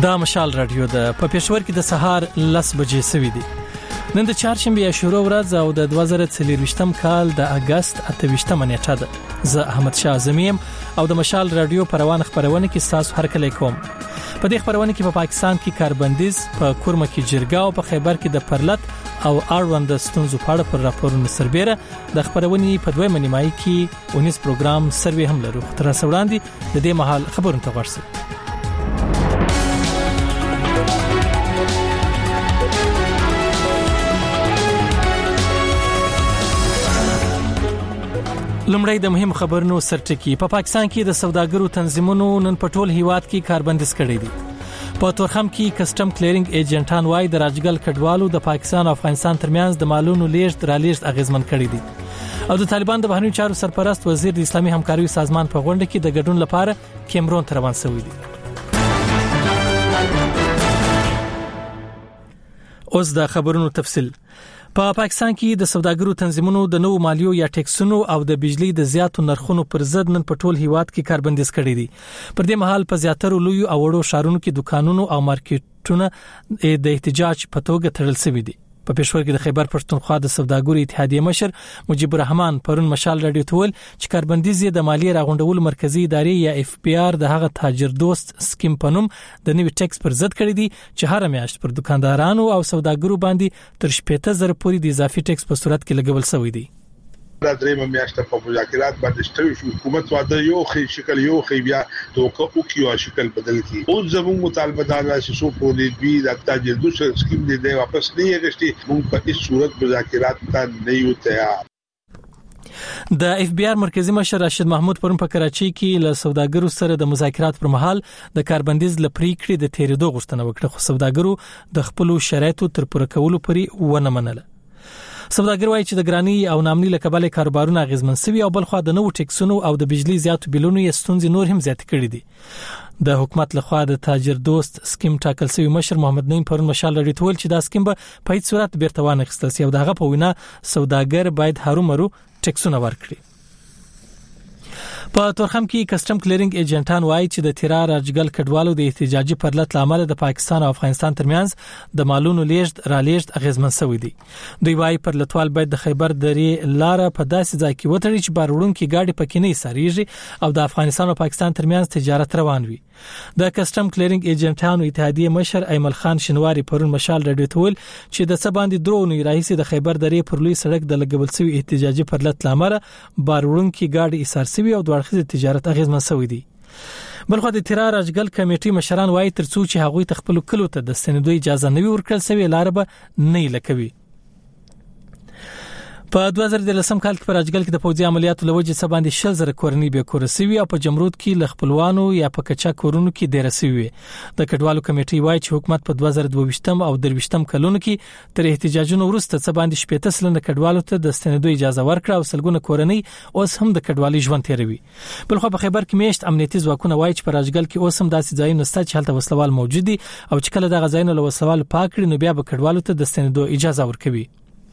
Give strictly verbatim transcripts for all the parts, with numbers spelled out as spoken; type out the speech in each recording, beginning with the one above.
دا مشال رادیو ده په پېښور کې د سهار لس بجې سوي دي. نن د چهارشنبه شروع ورځ او د دوه زره څلرویشتم کال د اگست اته ویشتمه نیټه ده. زه احمد شاه زمیم او د مشال رادیو په روان خبرونه کې تاسو هرکلی کوم. په دې خبرونه کې په پا پاکستان کې کاربندیز، په کورمه کې جرګه او په خیبر کې د پرلط او اړوند ستونزو په اړه پر راپورونو سربېره د خبرونې په دویمه نیمایي کې اونیز پروګرام سروي هم لرو. تر اوسه وړاندې د دې مهال خبرونه ته ورسئ. لمړی د مهم خبرونو سرټکی. په پا پاکستان کې د سوداګرو تنظیمونو نن په ټول هیواد کې کاربندیز کړی دی. په تورخم کې کسٹم کلیرینګ ایجنټان وايي د راجګل کډوالو د پاکستان او افغانستان ترمنځ د مالونو لیږد را لیږد اغیزمن کړی دی. او د طالبان د بهرنیو چارو سرپرست وزیر د اسلامي همکارۍ سازمان په غونډه کې د ګډون لپاره کیمرون ته روان شوی دی. اوس د خبرونو تفصیل. په پا پاکستان کې د سوداګرو تنظیمونو د نوو مالیو یا ټیکسونو او د بجلی د زیاتو نرخونو پر ضد نن په ټول هیواد کې کاربندیز کړی دی. پر دې مهال په زیاترو لوی او وړو شهرونو کې دکانونو او مارکیټونو د احتجاج په توګه تړل شوی دي. په پېښور کې د خیبر پښتونخوا د سوداګرو اتحادیې مشر مجيب الرحمن پرون مشال رادیو ته ویل چې کاربندیز د مالیې راغونډولو مرکزی ادارې یا اف پی آر د هغه تاجر دوست سکیم په نوم د نوي ټیکس پر ضد کړی دی چې هر میاشت پر دکاندارانو او سوداګرو باندې تر شپږ زره پورې د اضافي ټیکس په صورت کې لګول شوی دی. دا درېمه میاشت په مذاکرات باندې شته شو. حکومت واده یو خې شکل یو خې بیا توګه او کیو شکل بدل کی. او زموږ مطالبه دا چې سو په دې بي د تاجر دوه سکیم دې واپس نه یېږي. موږ په هیڅ صورت مذاکرات ته نه یو تیار. د اف بی آر مرکزی مشر راشد محمود پرون په کراچۍ کې له سوداګرو سره د مذاکرات پر مهال د کاربندیز لپاره د تیریدو غوښتنه وکړه، خو سوداګرو د خپل شرایطو تر پوره کولو پورې ونه منله. سوداګر وايي چې د ګرانی او نامني لکبل کاروبارونه اغیزمن سوي او بلخوا د نوو ټیکسونو او د بجلی زیاتو بیلونو یې ستونزې نور هم زیات کړي دي. د حکومت لخوا د تاجر دوست سکیم ټاکل شوی مشر محمد نعیم پرون مشال لري تول چې دا سکیم به په هیڅ صورت بیرته وانه خستل شي او دغه په وینا سوداګر باید هرومرو ټیکسونه ورکړي. په تورخم کې کسٹم کلیرینګ ایجنټان وايي چې د تیرا راجګل کډوالو د احتجاجي پرلط لامل د پاکستان او افغانستان ترمنځ د مالونو لیږد را لیږد اغیزمن شوی دی. دوی وايي پرلطوال باید د خیبر درې لار په داسې ځای کې وټړي چې باروړونکو ګاډي پکې نه ساريږي او د افغانستان او پاکستان ترمنځ تجارت روان وي. د کسٹم کلیرینګ ایجنټانو اتحادیې مشر ایمل خان شنواری پرون مشال رادیو ته ویل چې د سباندې درونو رئیس د خیبر درې پر لوی سړک د لګول شوی احتجاجي پرلط لامل باروړونکو ګاډي ایثار شوی او دوړخه تجارت اغیزمن شوی دی. بلخو د تیرا راجګل کمیټې مشران وايي ترڅو چې هغوی تخپل کلو ته د سندوی اجازه نوي ورکړل شوی لار به نه لکوي. په دوه زره دلسم کال کې په راجګل کې د پوځي عملیاتو لوجې سباندې شل زره کورنۍ به کورسوي او په جمرود کې ل خپلوانو یا په کچا کورونو کې ډیرسوي. د کډوالو کمیټې وايي چې حکومت په دوه زره دوه ویشتم او درویشتم کلونو کې تر احتجاجونو وروسته سباندې شپږ سلنه کډوالو ته د ستنېدو اجازه ورکړه او سلګونه کورنۍ اوس هم د کډوالۍ ژوند تیروي. بلخو په خیبر کې میشت امنیتي ځواکونه وايي چې په راجګل کې اوس هم داسې ځایونه شته چې هلته وسلوال موجود دي او چې کله دغه ځایونه له وسلوال پاک کړي نو بیا به کډوالو ته د ستنېدو اجازه ورکوي.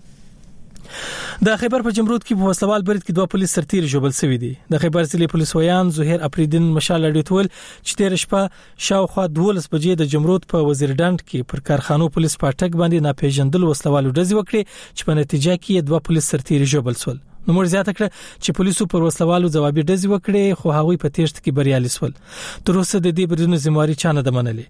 د خیبر په جمرود کې په وسلوال برید کې دوه پولیس سرتیر جوړل شوی دي. د خیبر ضلع پولیس ویان زهیر اپریدین مشال لري تول چې تیر شپه شاوخوا دولس بجې د جمرود په وزیرډند کې پر کارخانو پولیس پاټک باندې ناپېژندل وسلوالو ډزې وکړي چې په نتیجه کې دوه پولیس سرتیر جوړل شول. نو موږ زیاته کړه چې پولیسو پر وسلوالو ځوابي ډزې وکړي خو هغوی په تیښت کې بریالي شول. تر اوسه د دې بریدونو ذمہواری چا نه ده منلې.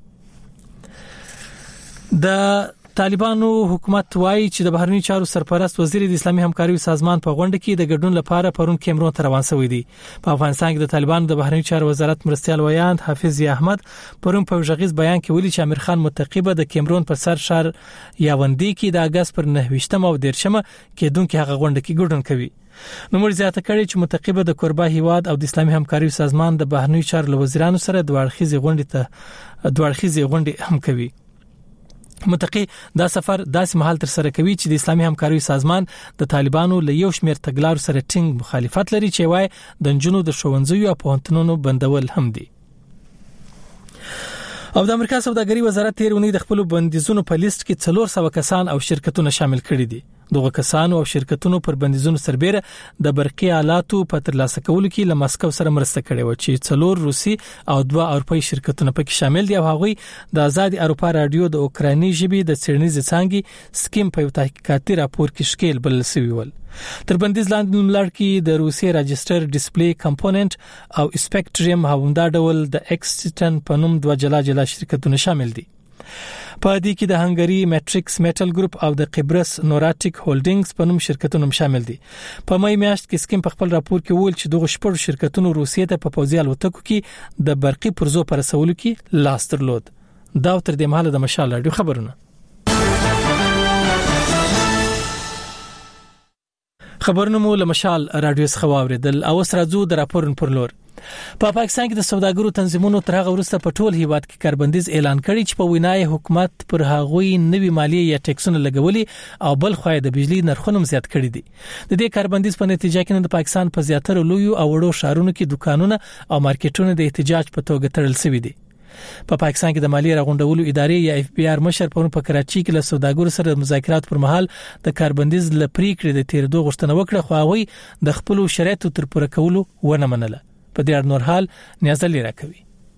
د طالبانو حکومت وايي چې د بهرنیو چارو سرپرست وزیر د اسلامي همکارۍ سازمان په غونډه کې د ګډون لپاره پرون کیمرون ته روان شوی دی. په افغانستان کې د طالبانو د بهرنیو چارو وزارت مرستيال ویاند حافظ احمد پرون په ژغیز بیان کې ویلي چې امیر خان متقبه د کیمرون پر سر شهر یاوندی کې د اگست پر نه ویشتم او دیرشمه کې دونکو هغه غونډه کې ګډون کوي. نو موږ زیاته کړی چې متقبه د کوربه هیواد او د اسلامي همکارۍ سازمان د بهرنیو چارو وزیرانو سره د وړخیزي غونډې ته د وړخیزي غونډې هم کوي. متقی دا سفر داسې محل تر سره کوي چې د اسلامي همکارۍ سازمان د طالبانو له یو شمېر تګلارو سره ټینګ مخالفت لري چې وايي د جنونو د ښوونځیو او پوهنتونونو بندول هم دي. او د امریکا سوداګري وزارت تیر اونۍ د خپل بندیزونو په لیست کې څلور سوه کسان او شرکتونه شامل کړي دي. دغه کسانو او شرکتونو پر بندیزونو سربېره د برقي آلاتو په ترلاسه کولو کې له ماسکو سره مرسته کړې و چې څلور روسي او دوه اروپایي شرکتونه پکې شامل دي او هغوی د آزاد اروپا رادیو د اوکراني ژبې د څېړنیز څانګې سکیم په یو تحقیقاتي راپور کې شکیل بلل شوی ول. تر بندیز لاندې نوملړ کې د روسي راجستر ډیسپلی کمپوننت او سپیکټریم همدا ډول د اکسټن په نوم دوه جلا جلا شرکتونه شامل دي. په دې کې د هنګری میټریکس میټل ګروپ او د قبرس نوراتیک هولډینګز په نوم شرکتونه شامل دي. په مې میاشت کې سکیم په خپل راپور کې ویل چې دغه شپږ شرکتونو روسیې ته په پوځي الوتکو کې د برقي پرزو پر رسولو کې لاس درلود. دا تر دې مهاله د مشال راډیو خبرونه. خبرونه مو له مشال راډیو څخه واوریدل او اوس راځو د راپورن پر لور. په پا پاکستان کې د سوداګرو تنظیمونو تر هغه وروسته په ټول هیواد کې کاربندیز اعلان کړی چې په وینای حکومت پر هغوی نوي مالیه یا ټیکسونه لګولي او بل خو د بجلی نرخونه زیات کړی دي. د دې کاربندیز په نتیجه کې د پاکستان په زیاتره لویو او وړو ښارونو کې دکانونه او مارکیټونه د احتجاج په توګه تړل شوي دي. په پا پاکستان کې د مالیې راغونډولو ادارې یا اف بي ار مشر پرون په کراچي کې له سوداګرو سره مذاکرات پر مهال د کاربندیز لپاره کړې د تیرېدو غوښتنه وکړه خو هغوی د خپل شرایطو تر پوره کولو ونه منله. په دې اړه نور حال نیازلی راکوي.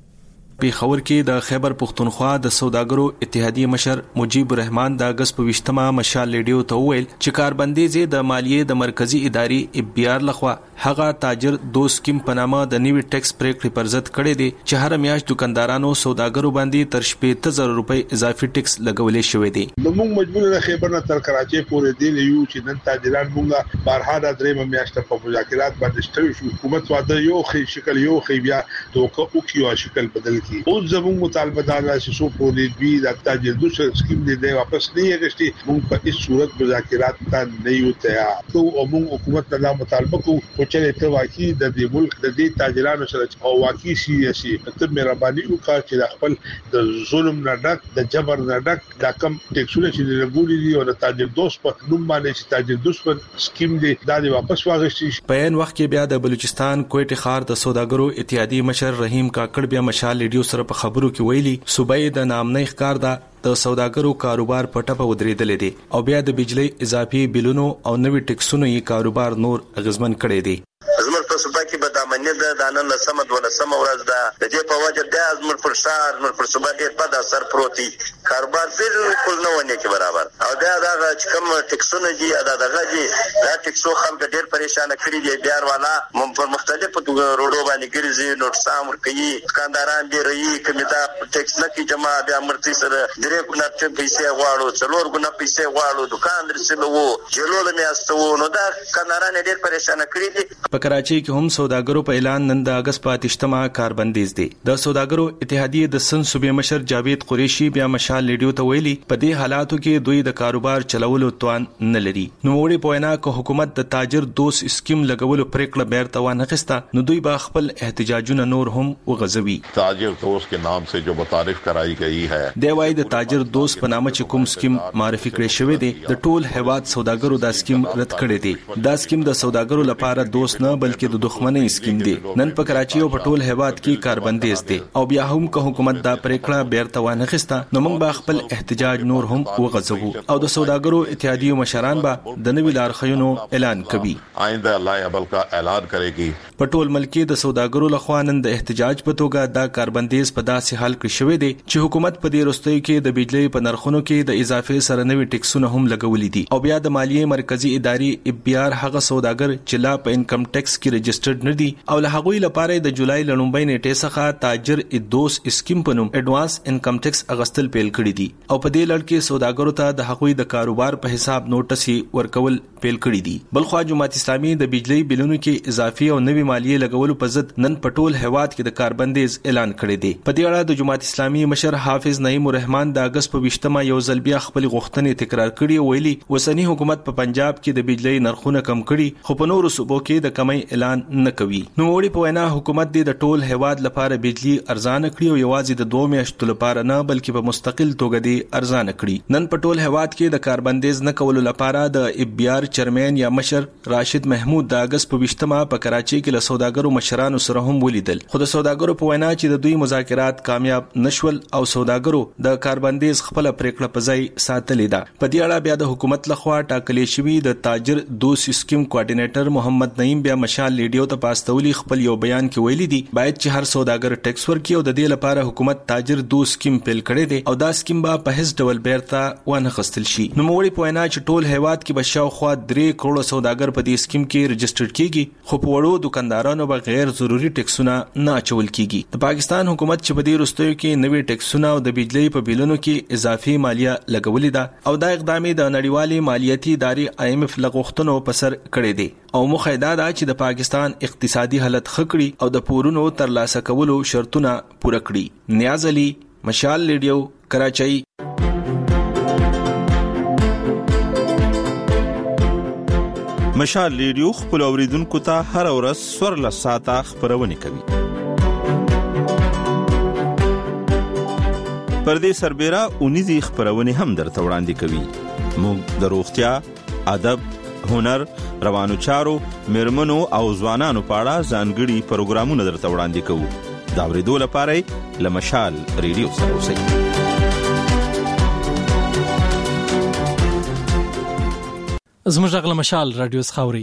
په خبر کې د خیبر پختونخوا د سوداګرو اتحادیه مشر مجيب الرحمن د اگست په وشتمه مشال لیډیو ته ویل چې کاربندیز د مالیې د مرکزی ادارې اف بي ار لخوا هغه تاجر دو سکیم په نامه د نیوی ټیکس پریکړې پر ضد کړي دي چې هر میاشت دکاندارانو سوداګرو باندې تر شپږ زره روپۍ اضافي ټیکس لګولې شوې دي. نو موږ مجبور نه خیبر نه تر کراچي پورې دی یو چې نن تاجران موږ بارها د درې میاشتې په مذاکرات باندې شته شو. حکومت واده یو خې شکل یو خې بیا توکو او کیو شکل بدل کی. او زموږ مطالبه دا ده چې سو پورې بي د تاجر دو سکیم دی واپس نه یې موږ په هیڅ صورت مذاکرات ته نه یو تیار. او موږ حکومت ته مطالبه کوو چې ته واقعي د دې ملک د دې تاجرانو سره او واقعي سیاسي ته مهرباني وکړي چې خپل د ظلم نه ډک د جبر نه ډک د کم ټیکسونه چې لګولي دي او د تاجر دوست په نوم باندې چې تاجر دوست په سکیم دی دا واپس واغشتي. په ان وخت کې بیا د بلوچستان کوټه خار د سوداګرو اتحادیه مشر رحیم کاکړ بیا مشال لیډیو سره په خبرو کې ویلي صوبې د نامنۍ ښکار دا د سوداګرو کاروبار په ټپه ودرېدل دي او بیا د بجلی اضافي بلونو او نوي ټیکسونو یې کاروبار نور اغیزمن کړي دي. زموږ په صوبه کې به د امنیت د دانن لسمه دولسمه ورځ ده د دې په وجه د ازمر پر شهر نور پر صوبه ډېر بد اثر پروت دی. کاروبار بالکل نه ونی کې برابر او دا دا چې کوم ټیکسونه دي دا دغه دي دا ټیکسو خلک ډېر پریشان کړي دي. بیا والا مم پر مختلفو روډو باندې ګرځي نو سامر کوي دکانداران ډېر یې کمیدا ټیکس نه کی جمع بیا مرتي سره ډېر ګنا پیسې غواړو څلور ګنا پیسې غواړو دکان درسلو جلول میاستو نو دا کانداران ډېر پریشان کړي دي. په کراچي کې هم سوداګرو په اعلان نن د اگست په اتشتمه کاربندیز دي. د سوداګرو اتحادیه د سن صوبې مشر جاوید قریشي بیا مشال لیډیو ته ویلي په دې حالاتو کې دوی د کاروبار چلولو توان نه لري. نو وړي په وینا کو حکومت د تاجر دوس سکیم لګولو پریکړه بیرته وانه خسته نو دوی با خپل احتجاجونه نور هم وغځوي. تاجر دوس کے نام سے جو متعارف کرائی گئی ہے د وای د تاجر دوس په نامه چې کوم سکیم معرفي کړی شوی دی د ټول هیواد سوداګرو دا سکیم رد کړی دی. دا سکیم د سوداګرو لپاره دوس نه بلکې د دښمنۍ سکیم دی. نن په کراچي او په ټول هیواد کې کاربندیز دی او بیا هم که حکومت دا پریکړه بیرته وانه خسته نو موږ خپل احتجاج نور هم وغځو او د سوداګرو اتحادیه مشران به د نوي لارښوونو اعلان کوي. آئنده الله ابل کا اعلان کړي. په ټول ملک کې د سوداګرو لخوا نن د احتجاج په توګه دا کاربندیز په داسې حال کې شوی دی چې حکومت په دې وروستیو کې د بجلی په نرخونو کې د اضافه سره نوي ټیکسونه هم لګولي دي او بیا د مالیې مرکزی ادارې اف بي ار هغه سوداګر چې لا په انکم ټیکس کې رجسټرډ نه دي او له هغوی لپاره د جولای لړومبۍ نیټې څخه تاجر ادوس اسکیم په نوم اډوانس انکم ټیکس اغستل پیل کړی دي او په دې لړ کې سوداګرو ته د هغوی د کاروبار په حساب نوټس ورکول پیل کړی دي. بلخو جماعت اسلامي د بجلی بلونو کې اضافي او نوي مالیه لګولو په ضد نن په ټول هیواد کې د کاربندیز اعلان کړی دی. په دې اړه د جماعت اسلامي مشر حافظ نعیم الرحمن د اگست په وشتمه یو ځل بیا خپل غوښتنې تکرار کړي ویلي وسنی حکومت په پنجاب کې د بجلی نرخونه کم کړي خو په نورو صوبو کې د کمی اعلان نه کوي. نو وړي په وینا حکومت د ټول هیواد لپاره بجلی ارزانه کړي او یوازې د دوه میاشتو لپاره نه بلکې په مستقل توګه دی ارزانه کړي. نن په ټول هیواد کې د کاربندیز نه کولو لپاره د اف بي ار چیرمن یا مشر راشد محمود د اگست په وشتمه په کراچي کې کې له سوداګرو مشرانو سره هم ولیدل، خو د سوداګرو په وینا چې د دوی مذاکرات کامیاب نشول او سوداګرو د کاربندیز خپل پریکړه په ځای ساتلې ده. په دې اړه بیا د حکومت لخوا ټاکلې شوی د تاجر دوست سکیم کوارډینیټر محمد نعیم بیا مشال لیډیو ته پاستولی خپل یو بیان کې ویلي دي باید چې هر سوداګر ټیکس ورکړي او د دې لپاره حکومت تاجر دوست سکیم پیل کړی دی او دا سکیم به په هیڅ ډول بیرته ونه خستل شي. نو موږ په وینا چې ټول هیواد کې به شاوخوا درې کروڑ سوداګر په دې سکیم کې رجسټر کیږي، خو په وړو دکاندارانو به غیر ضروري ټیکسونه نه اچول کیږي. د پاکستان حکومت چې په دې وروستیو کې نوې ټیکسونه او د بجلی په بیلونو کې اضافي مالیه لګولې ده او دا اقدام د نړیوالې مالیاتي ادارې آی ایم ایف لغوښتنو په سر کړی دی او موخه دا ده چې د پاکستان اقتصادي حالت ښه کړي او د پورونو ترلاسه کولو شرطونه پوره کړي. نیاز علي، مشال لیډیو، کراچۍ. مشال لیډیو خپل اوریدونکو ته هر ورځ سورله ساعته خبرونه کوي. پر دې سربېره اونیزي خبرونه هم درته وړاندې کوي. موږ د روغتیا، ادب، هنر، روانو چارو، میرمنو او ځوانانو په اړه ځانګړي پروګرامونه درته وړاندې کوو. دا ورېدو لپاره له مشال ریډیو سره اوسئ. زموږ غل مشال رادیو خاوري.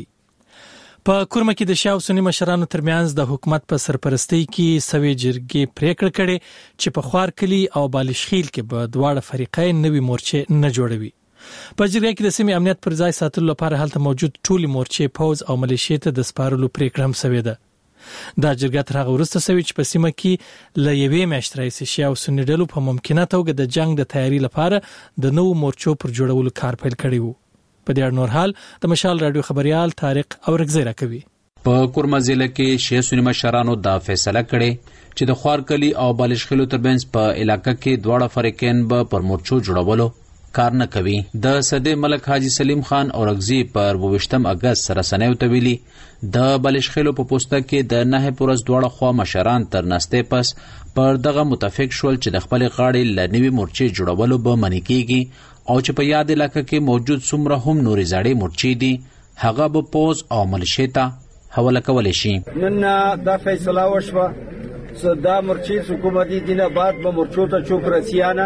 په کورمه کې د شاو سنی مشرانو ترمنځ د حکومت په سرپرستی کې سوي جرګې پریکړه کړې چې په خوار کلی او بالشخیل کې به دواړه فریقین نوي مورچې نه جوړوي. په جرګه کې د سیمې امنیت پر ځای ساتلو لپاره هلته موجود ټولي مورچې پوز او ملیشیا ته د سپارلو پریکړه هم شوې ده. دا جرګه تر هغه وروسته شوې چې په سیمه کې ل یوې میاشتې راځي شاو سنی ډلو په ممکنه توګه د جنگ د تیاری لپاره د نوو مورچو پر جوړولو کار پیل کړی وو. په دې اړه نور حال د مشال رادیو خبريال طارق اورګزی راکوي. په کورمه ضلع کې شیعه سنی مشرانو دا فیصله کړې چې د خوارکلی او بالشخیلو ترمنځ په علاقې کې دواړه فریقین به پر مورچو جوړولو کار نه کوي. د صدې ملک حاجی سلیم خان اورګزی پر اوویشتم اگست سره سنیو ته ویلي د بالشخیلو په پوسټه کې د نه پورز دواړه خوا مشران تر نسته پس پر دغه متفق شول چې د خپل غاړې لنوي مورچې جوړولو به منې کیږي او چې په یاد علاقه کې موجود څومره هم نورې زړې مورچې دي هغه به پوز او ملیشیا ته حواله کولی شي. نن دا فیصله وشوه چې دا مورچې حکومتي دینه بعد به مورچو ته چوک رسیانه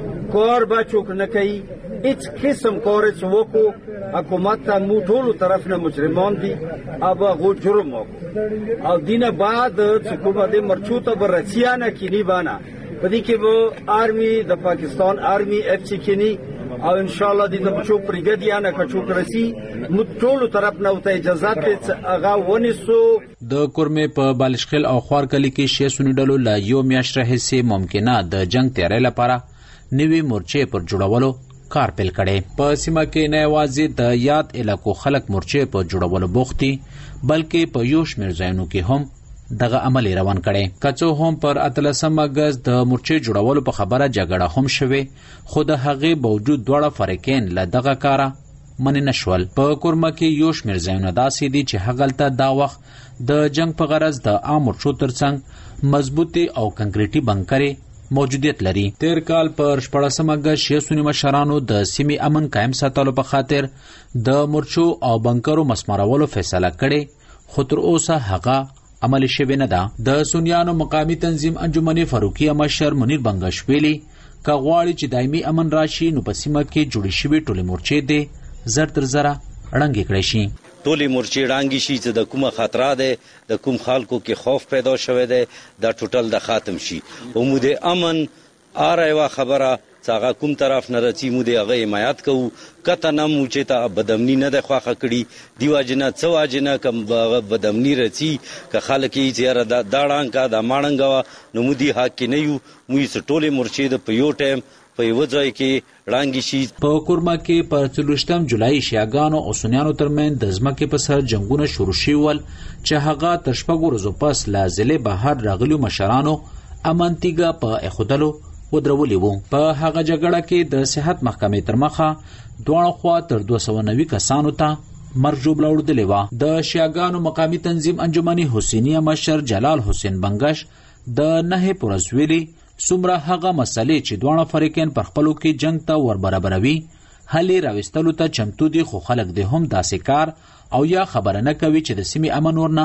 کور به چوک نه کوي، هیڅ قسم کور چې وکړو حکومت ته مو ټولو طرف نه مجرمان دي اب غو جرم وکړو او دینه بعد حکومتي مورچو ته به رسیانه کینی بانه پدې کې به آرمي د پاکستان آرمي اف سی کینی او ان شاء الله د بچو پرګدیانه کچو کرسي مټولو طرف نه وته اجازه ته هغه ونیسو. د کورمه په بالشخیل او خوارکلی کې شیعه سنی ډلو لا یو میاشت راهیسې ممکنه د جنگ تیاری لپاره نوي مورچې پر جوړولو کار پیل کړي. په سیمه کې نه یوازې د یاد علاقو خلک مورچې پر جوړولو بوختي بلکې په یو شمېر ځایونو کې هم دغه عمل روان کړي. کڅو هم پر اتلسم اگست د مورچې جوړولو په خبره جګړه هم شوه خو د هغه باوجود دواړه فریقین له دغه کاره منې نشول. په کورمه کې یو شمېر ځایونه داسې دي چې هغلته دا وخت د جنگ په غرض د عام مورچو ترڅنګ مضبوطي او کنکریټي بنکرې موجودیت لري. تیر کال پر شپږم اگست شیعه سنی مشرانو د سیمې امن قائم ساتلو په خاطر د مورچو او بنکرو مسمارولو فیصله کړي خو تر اوسه هغه عمل شوی نه ده. د سنیانو مقامی تنظیم انجمن فاروقیه مشر منیر بنگشویلی که غواړي چې دایمي امن راشي نو په سیمه کې جوړې شوې ټولې مورچې دې زر تر زره ړنګې کړی شي. ټولې مورچې ړنګې شي چې د کومه خطره ده د کوم خلکو کې خوف پیدا شوی دی دا ټوټل د ختم شي. امید امن اره یوه خبره څنګه کوم طرف نه رچی مو دی هغه حمایت کوو کته نه مو چې ته بدامنی نه د خوخه کړي دیو جنا څو اجنه کم بدامنی رچی که خلک یې زیاره د داړان کا د ماړنګوا نو مو دی حق کې نه یو مو یې ټوله مرشد په یو ټیم په یو ځای کې رانګی شي. په کورما کې په څلورشتم جولای شیاګانو او سنیانو ترمن د ځمکې په سر جنگونه شروع شول چې هغه تر شپږ ورځې پس لا ځلې بهر راغلو مشرانو امنتیګه په اخودلو ودرولې وو. په هغه جګړه کې د صحت محکمې تر مخه دواړه خوا تر دوه سوه نوي کسانو ته مرګ ژوبله وړدلې وه. د شیاګانو مقامي تنظیم انجمن حسینیه مشر جلال حسین بنگش د نه پورز ویلي څومره هغه مسلې چې دواړه فریقین پر خپلو کې جنگ ته ور برابروي هلې راوستلو ته چمتو دي خو خلک د هم داسې کار او یا خبره نه کوي چې د سیمې امن ورنه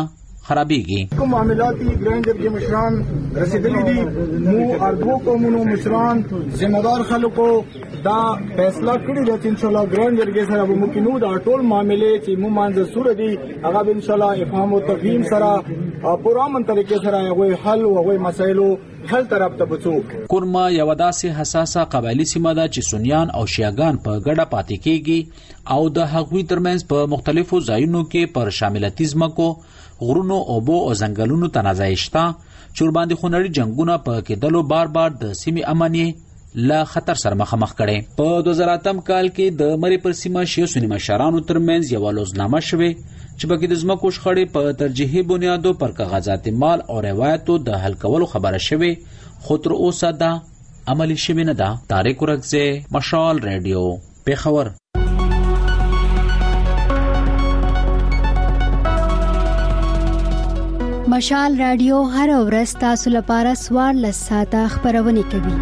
خرابېږي. کوم معاملات دي ګران جرګې مشران رسیدلي دي، مو اردو قومونو مشران ذمہدار خلکو دا فیصله کړی ده چې ان شاء الله ګران جرګې سره به ممکنو دا ټول معاملې چې مو مانځ سور دي هغه ان شاء الله افهام او تفهیم سره پوره من طریقې سره هغه حل او هغه مسایلو حل طرف ته بچو. کورما یو داسې حساسه قبایلی سیمه ده چې سنیان او شیعاګان په ګډه پاتې کېږي او د هغوی ترمنځ په مختلفو ځایونو کې پر شاملتي ځمکو، غرونو، اوبو او ځنګلونو تنازع شته چې ورباندې خونړي جنګونه په کېدلو بار بار د سیمې امن یې له خطر سره مخامخ کړي. په دوه زره اتم کال کې د مرې پر سیمه شیعه سني مشرانو ترمنځ یوه لوزنامه شوې چې پکې د ځمکو شخړې په ترجیحي بنیادو پر کاغذات مال او روایتو د حل کولو خبره شوې، خو تر اوسه دا عملي شوې نه ده. طارق ورکزی، مشال ریډیو، پیښور. مشال رادیو هر ورځ تاسو لپاره څوارلس ساعته خبرونه کوي.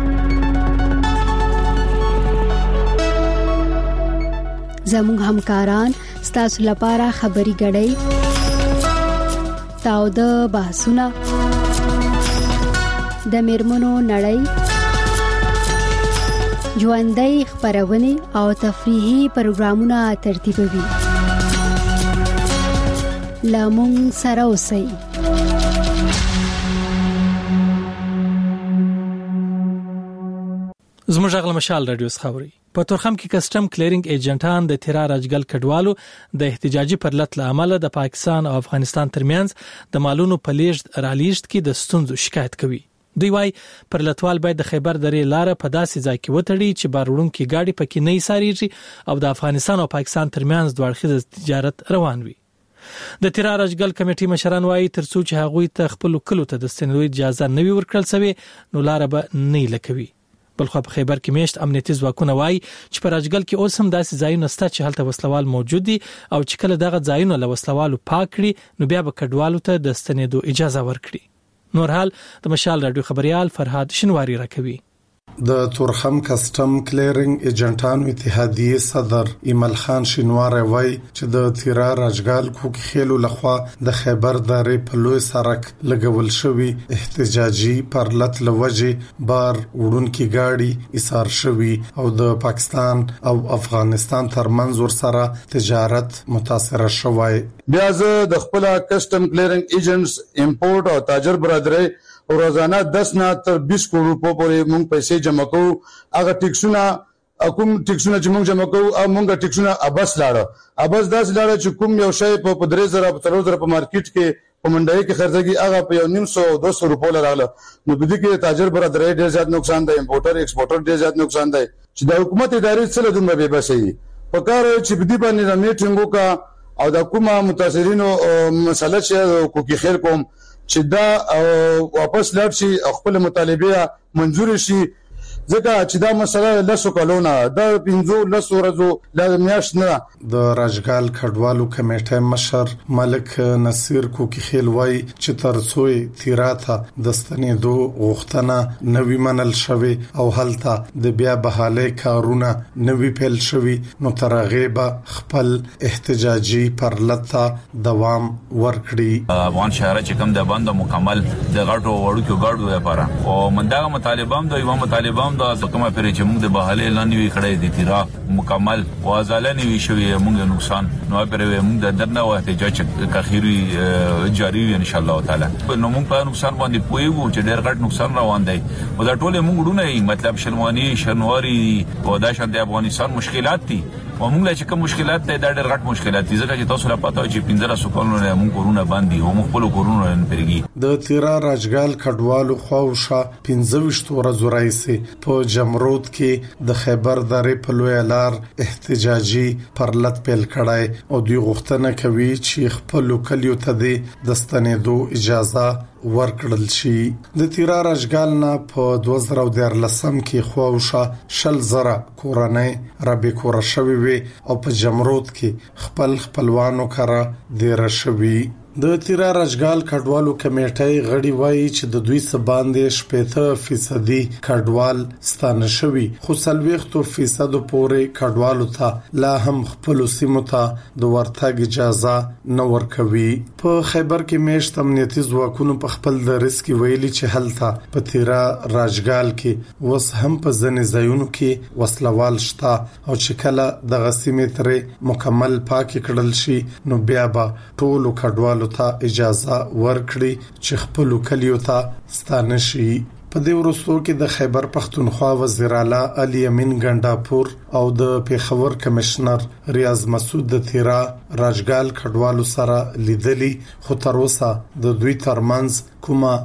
زموږ همکاران ستاسو لپاره خبري غړي، تاوده بحثونه، د میرمنو نړۍ، ژوندۍ خبرونه او تفریحي پروګرامونه ترتیبوي. لامون سره اوسئ. زموږ غل مشال رادیو خبري. په تورخم کې کسٹم کلیرینګ ایجنټان د تیرا راجګل کډوالو د احتجاجي پرلط لامل د پاکستان او افغانستان ترمنځ د مالونو په لیږد رالیږد کې د ستونزو شکایت کوي. دوی وايي پرلطوال باید د خیبر درې لار په داسې ځای کې وتړي چې باروړونکو ګاډي پکې نه ساريږي او د افغانستان او پاکستان ترمنځ دوه اړخیز تجارت روان وي. د تیرا راجګل کمیټې مشران وايي ترڅو چې هغوی ته خپل کلو ته د ستنېدو اجازه نه وي ورکړل شوی نو لار به نه لکوي. بلخو په خیبر کې میشت امنیتي ځواکونه وایي چې په راجګل کې اوس هم داسې ځایونه شته چې هلته وسلوال موجود دي او چې کله دغه ځایونه له وسلوالو پاک کړي نو بیا به کډوالو ته د ستنېدو اجازه ورکړي. نور حال د مشال رادیو خبريال فرهاد شنواری راکوي. د تورخم کسٹم کلیرینګ ایجنټانو اتحادیه صدر ایمل خان شینوار وایي چې د تیرا راجګال کوک خېلو لخوا د خیبر درې په لوی سرک لګول شوی احتجاجي پرلط لوجه بار وړونکي گاډي ایثار شوی او د پاکستان او افغانستان ترمنځ ور سره تجارت متاثر شوی. بیا زه د خپل کسٹم کلیرینګ ایجنټس امپورټ او تاجر برادرۍ او روزانه دس نه تر بیس کروڑ روپو پورې مونږ پیسې جمع کوو. هغه ټیکسونه کوم ټیکسونه چې مونږ جمع کوو او مونږ ټیکسونه ابس لاړه ابس داس لاړه چې کوم یو شی په درې زره په تر زره په مارکیټ کې په منډای کې خرڅېږي هغه په یو نیم سو دوه سو روپو لراله. نو د دې کې تاجر برادرۍ ډېر زیات نقصان دی، امپورټر ایکسپورټر ډېر زیات نقصان دی چې د حکومت ادارې څه لدون به بسي په کار چې بدی باندې میټینګ وکا او د کومه متاثرینو مسله چې کوکی خیر کوم چې دا واپس لاړ شي خپل مطالبه منزور شي ځکه چې دا مسله لاسو کلونه دا پنځو لاسو ورځو لا میاشت نه. د راجګال کډوالو کمیټې مشر ملک نصیر کوکی خیل وای چې ترڅوي تیراته د ستنېدو غوښتنه نوې منل شوی او هلته د بیا بحالي کارونه نوې پیل شوی نو ترغیبه خپل احتجاجي پرلطه دوام ورکړي. افغان شهر چې کوم د بند مکمل د غټو وړو کې غړو لپاره او منډه مطالبه هم د یو مطالبه دا کومه پرې چې موږ د بحاله اعلان وی کړی دي تیرا مکمل وازاله نیوي شوی موږ نقصان نو پرې موږ د درنه او احتجاج کاخیری جاری وي ان شاء الله تعالی. نو موږ په نقصان باندې پویو چې ډېر غټ نقصان روان دی او دا ټول موږ ډونه مطلب شلوانی شنواری او دا شان د افغانستان مشکلات دي او موږ چې کوم مشکلات دي دا ډېر غټ مشکلات دي ځکه چې تاسو را پاتو چې پنځه سو کلونه موږ کورونه باندې او موږ خپل کورونه پرېږي. د تیرا راجګال کډوالو خواوشه پنځه وشت ورځې راځي په جمرود کې د خیبر درې په لوی لار احتجاجي پرلط پیل کړای او دوی غوښتنه کوي چې خپل کلیو ته د ستنېدو اجازه ورکړل شي. د تیرا راجګال نه په دوه زره دیارلسم کې خواوشه شل زره کورنۍ را بیکوره شوي وي او په جمرود کې خپل خپلوانو کړه ډیر شوي. د تیرا رجګال کډوالو کمیټې غړي وایي چې د دوی سباندې شپږ فیصدي کډوال ستانه شوي خو سلويختو فیصد پورې کډوالو ته لا هم خپل سیمو ته د ورتګ اجازه نه ورکوي. په خیبر کې میشت امنیتي ځواکونو په خپل درس کې ویلي چې هلته په تیرا رجګال کې وس هم په ځنې ځایونو کې وسلوال شته او چې کله د غسیمې ترې مکمل پاک کړل شي نو بیا به ټول کډوالو ته اجازه ورکړي چې خپل کلیو ته ستانه شي. په دې ورستو کې د خیبر پختونخوا وزیر اعلی علي امین ګنداپور او د پیښور کمشنر ریاض مسعود د تیرا راجګال کډوالو سره لیدلي خو تر اوسه د دوی ترمنځ کومه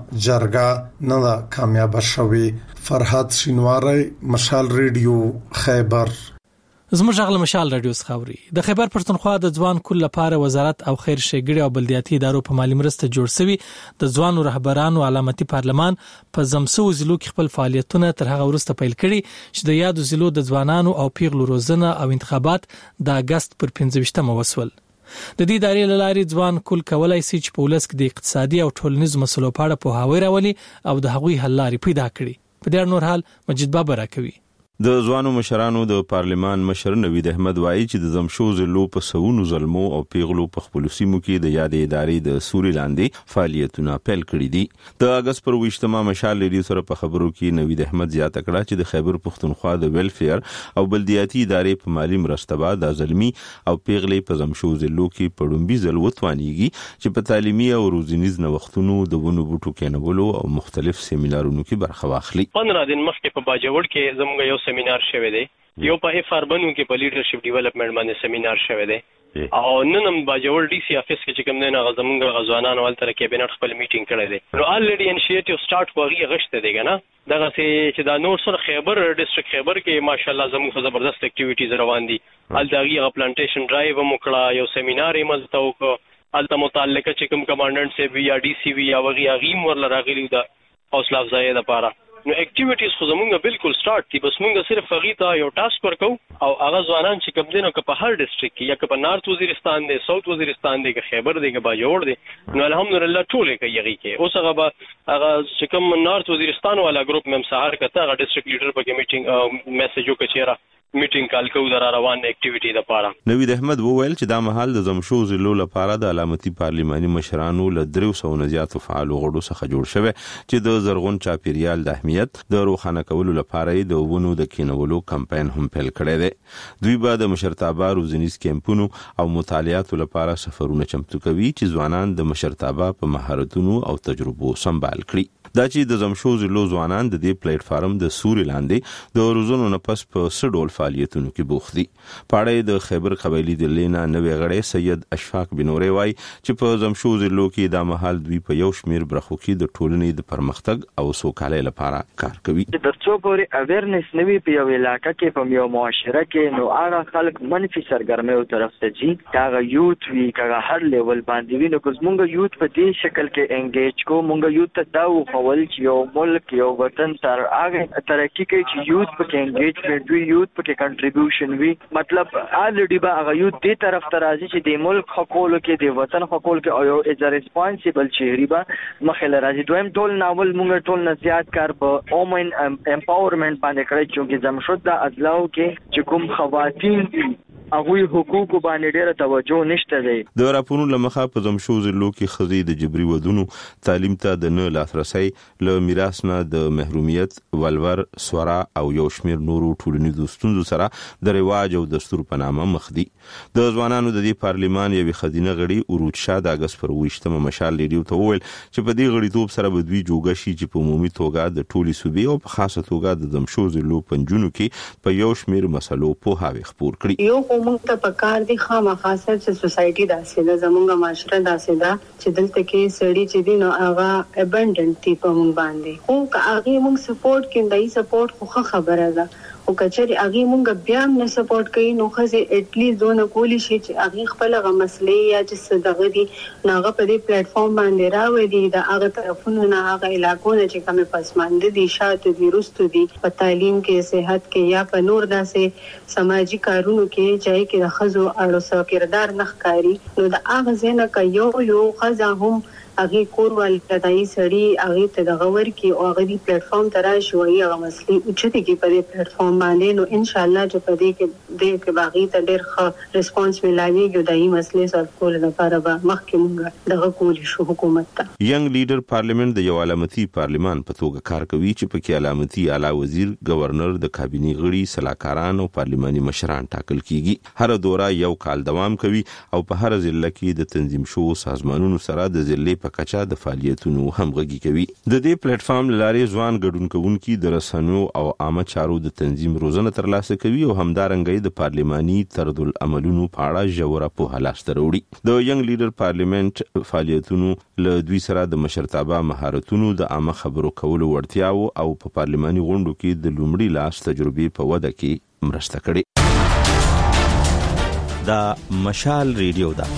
جرګه نه کامیاب شوه. فرحات شینواری، مشال ریډیو، خیبر. زموږ غل مشال رادیو څخاوري. د خیبر پښتونخوا د ځوان کل لپاره وزارت او خیر ښېګړې او بلدیاتي ادارو په مالی مرسته جوړ شوی د ځوانو رهبرانو علامتي پارلمان په زمسو ضلعو کې خپل فعالیتونه تر هغه وروسته پیل کړي چې د یادو ضلعو د ځوانانو او پیغلو روزنه او انتخابات د اگست پر پنځه وسول. د دې ادارې لارې ځوان کل کولای شي چې په ولس کې د اقتصادي او ټولنیز مسلو په اړه پوهاوی راولي او د هغوی حل لارې پیدا کړي. په دې نور حال مجید بابا راکوي. د ځوانو مشرانو د پارلمان مشر نوید احمد وایي چې د زمشو ضلعو په سونو ظلمو او پیغلو په خپل سیمو کې د یادې ادارې د سوري لاندې فعالیتونه پیل کړي دي. د اگست پر وشتمه مشال لري سره په خبرو کې نوید احمد زیاته کړه چې د خیبر پښتونخوا د ویلفیر او بلدیاتي ادارې په مالی مرسته بعد د ظلمي او پیغلې په زمشو ضلعو کې پړومبي ځل وتوانيږي چې په تعلیمي او روزنیز نوښتونو د ونو بوټو کېنولو او مختلف سیمینارونو کې برخه واخلي. پندرہ دن مخکې په باجوړ کې زموږ یو سیمینار شوه دی، یو په اف ار بنو کې په لیډرشپ ډیولپمنٹ باندې سیمینار شوه دی او نن هم باجوړ ډي سي افیس کې چې کوم نه غزمونږ غزوانانو ول تر کابینټ خپل میټینګ کړی دی. نو الریډي انیشیټیو سٹارټ کوغي غشته دیګا نه دغه چې دا نور سره خیبر ډیسټریکټ خیبر کې ماشاءالله زموږ زبردست اکټیویټیز روان دي. ال دغه پلانټیشن ډرایو موکړه، یو سیمینار یې مزته وکړه، الته متعلقه چې کوم کمانډنټ سي وی یا ډي سی وی یا وغي غیم ورل راغلی دا حوصله افزایی لپاره. نو اکټیویټیز خو زمونږ بالکل سٹارټ دي، بس مونږ صرف هغه ته یو ټاسک ورکو او هغه ځوانان چې کوم دینو په هر ډیسټریکټ کې یا په نارث وزیرستان دی، ساوث وزیرستان دی، خیبر دی، باجوړ دی، نو الحمدلله ټول کوي هغه کې. اوس هغه هغه چې کوم نارث وزیرستان والا ګروپ مم سهار کته هغه ډیسټریکټ لیډر په میټینګ میسج وکړه میټینګ کال کو در روان اکټیویټی لپاره. نوید احمد وویل چې دا مهال د زمشو ضلعو لپاره د علامتي پارلماني مشرانو له درې سوه زیاتو فعالو غړو څخه جوړ شوی چې د زرغون چاپیریال د اهمیت د روښانه کولو لپاره د ونو د کینولو کمپاین هم پیل کړی دی. دوی به د مشرتابه روزنیز کیمپونو او مطالعاتو لپاره سفرونه چمتو کوي چې ځوانان د مشرتابه په مهارتونو او تجربو سمبال کړي. دا چې د زمشو ضلعو ځوانان د دې پلیټ فارم د سوري لاندې د روزونو نه پس په سډول فعالیتونو کې بوخت دي. پاړې د خیبر قبایلی د لینا نوې غړې سید اشفاق بنوري وای چې په زمشو ضلعو کې د محل دوی په یو شمیر برخو کې د ټولنې د پرمختګ او سوکالۍ لپاره کار کوي. د څو پورې اویرنس نوي په یو علاقې کې په یو معاشره کې نو هغه خلک منفي سرګرمۍ او طرف ته ځي، هغه یوت وی هغه هر لیول باندې ویني کوم مونږ یوت په دې شکل کې انګیج کو، مونږ یوت ته دا ول چې یو ملک یو وطن سره هغه ترقی کوي چې یوت په انګیجمنت وي، یوت په کنټریبیوشن وي. مطلب الریډي به هغه یوت دې طرف ته راځي چې د ملک حقوقو کې د وطن حقوقو کې او یو از ریسپانسیبل چهري به مخاله راځي. دویم ټول ناول مونږ ټول نزيات کار په اومن امپاورمنت باندې کړی چې زمشد د ازلاو کې چې کوم خواتین هغوی حقوق باندې ډیره توجه نشته دی. د راپورونو لمخه په زمشو ضلعو کې خزي د جبري ودونو تعلیم ته د نه لاسرسي له میراث نه د محرومیت ولور سورا او یو شمیر نورو ټولنیزو ستونزو سره د رواج او دستور په نامه مخ دي. د ځوانانو د دې پارلمان یوې خزینه غړي اورود شاه د اگست پر وشتمه مشال لیډیو ته وویل چې په دې غړیتوب سره به دوی جوګه شي چې په عمومي توګه د ټولي صوبې او په خاصه توګه د زمشو ضلعو پنځونو کې په یو شمیر مسلو په هاوی خبر کړي. یو موږ ته پکار دي خامخا چې سوسایټي داسې ده، زموږه معاشره داسې ده چې دلته کې سړي چې دي نو هغه ابنډنټ دي په موږ باندې، خو که هغه موږ سپورټ کیندای سپورټ خو خبره ده، خو کچري هغه مونږ بیا هم نه سپورټ کوي نو خزه اټلی زونه کولی شي چې هغه خپل غ مسلې یا چې دغه دي ناغه په دې پلیټ فارم باندې راوړي د هغه طرفونو نه هغه علاقو نه چې کومه پسمانده دي شاته دي رستو دي په تعلیم کې صحت کې یا په نور داسې سماجی کارونو کې چې کې د خزو اړو سره کردار نخکاری نو د هغه زنه ک یو یو خزه هم هغه کور ول تدای سړی هغه ته د غور کې او هغه دی پلیټ فارم ترا شوی هغه مسلې اوچته کې په دې پلیټ فارم باندې نو ان شاء الله چې په دې کې د کې باغی ته ډېر ښه ریسپانس ملایي یو دایي مسلې سره کول لپاره به مخکې موږ دغه کولی شو حکومت ته ینګ لیډر پارلیمنت د یو علامتي پارلیمان په توګه کار کوي چې په کې علامتي اعلی وزیر گورنر د کابینی غړي صلاحکاران او پارلیماني مشران ټاکل کیږي هر دوره یو کال دوام کوي او په هر ضلع کې د تنظیم شو سازمانونو سره د ضلع په کچا د فعالیتونو همغږي کوي د دې پلیټ فارم لارې ځوان ګډون کوونکي د رسنیو او عامه چارو د تنظیم روزنه ترلاسه کوي او همدارنګه د پارلیماني طرز العملونو په اړه ژوره پوهه لاسته راوړي د ینګ لیډر پارلیمنت فعالیتونو له دوی سره د مشرتابه مهارتونو د عامه خبرو کولو وړتیاو او په پارلیماني غونډو کې د لومړي لاس تجربې په وده کې مرسته کړې دا مشال ریډیو دا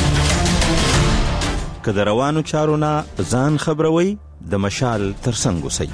که د روانو چارو نه ځان خبروي د مشال ترڅنګ اوسئ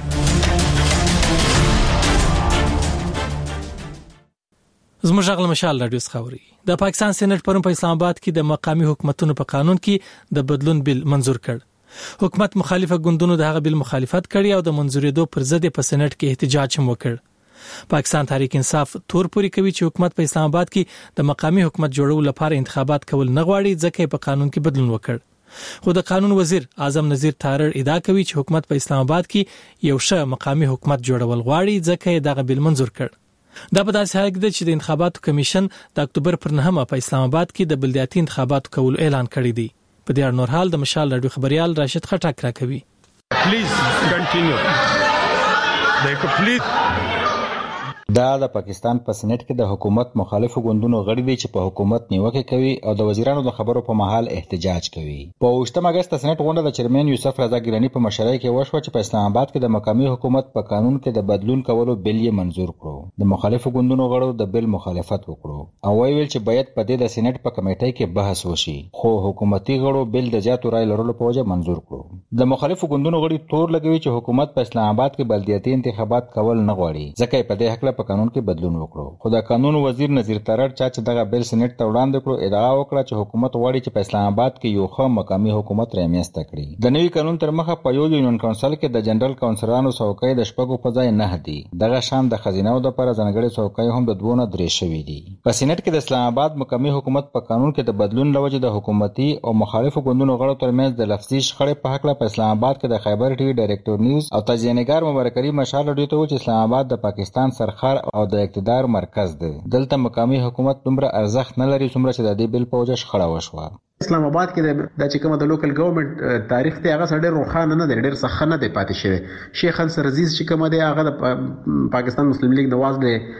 زموږ غل مشال رادیو خبري د پاکستان سېنات پرون په اسلام آباد کې د مقامی حکومتونو په قانون کې د بدلون بل منزور کړ حکومت مخالفه ګوندونو د هغه بل مخالفت کړی او د منزورېدو پر ضد په سېنات کې احتجاج هم وکړ پاکستان تحریک انصاف تور پوری کوي چې حکومت په اسلام آباد کې د مقامی حکومت جوړولو لپاره انتخابات کول نه غواړي ځکه په قانون کې بدلون وکړ خو د قانون وزیر اعظم نذیر تارړ ادعا کوي چې حکومت په اسلام آباد کې یو ښه مقامی حکومت جوړول غواړي ځکه یې دغه بل منزور کړ دا په داسې حال کې چې د انتخاباتو کمیشن د اکتوبر پر نهمه په اسلام آباد کې د بلدیاتي انتخاباتو کول اعلان کړی دی په دې اړه نور حال د مشال رادیو خبريال راشد خټک راکوي پلیز کنټینیو د کمپلیټ دا د پاکستان په سېنات کې د حکومت مخالفو ګوندونو غړي دي چې په حکومت نیوکه کوي او د وزیرانو د خبرو په محل احتجاج کوي. په اوږدم اگست سېنات غونډه د چیرمن یوسف رضا ګیلانی په مشرۍ کې وشوه چې په اسلام آباد کې د مقامی حکومت په قانون کې د بدلون کولو بل یې منزور کړو. د مخالفو ګوندونو غړو د بل مخالفت وکړو او ویل چې باید په دې د سېنات په کمیټې کې بحث وشي، خو حکومتي غړو بل د زیاتو رای لرلو په وجه منزور کړو. د مخالفو ګوندونو غړي تور لګوي چې حکومت په اسلام آباد کې بلدیاتي انتخابات کول نه غواړي ځکه په دې حق له قانون کې بدلون وکړو. خو د قانون وزیر نذیر ترړ چا چې دغه بل سېنات ته وړاندې کړو ادعا وکړه چې حکومت غواړي چې په اسلام آباد کې یو ښه مقامی حکومت رامنځته کړي. د نوي قانون تر مخه په یو یونین کونسل کې د جنرال کونسلانو څوکۍ د شپږو په ځای نه دي. دغه شان د خزینه او د پر ځانګړي څوکۍ هم د دوه نه درې شوي دي. په سېنات کې د اسلام آباد مقامی حکومت په قانون کې د بدلون لوجه د حکومتي او مخالفو ګوندونو غړو ترمنځ د لفظي شخړې په حق په اسلام آباد کې د خیبر ټي وي ډایریکټور نیوز او تجزیه‌نګار مبارک علي مشال رادیو ته چې اسلام آباد د پاکستان سرخار او د اقتدار مرکز دی. دلته مقامی حکومت دومره ارزښت نه لري څومره چې د دې بل په وجه شخړه وشوه. اسلام آباد کې د چې کومه د لوکل ګورنمنت تاریخ ته هغه ډېر روښانه نه دی، ډېر سخت نه دی پاتې شوی. شیخ انصر عزیز چې کومه دی هغه د پاکستان مسلم لیگ نواز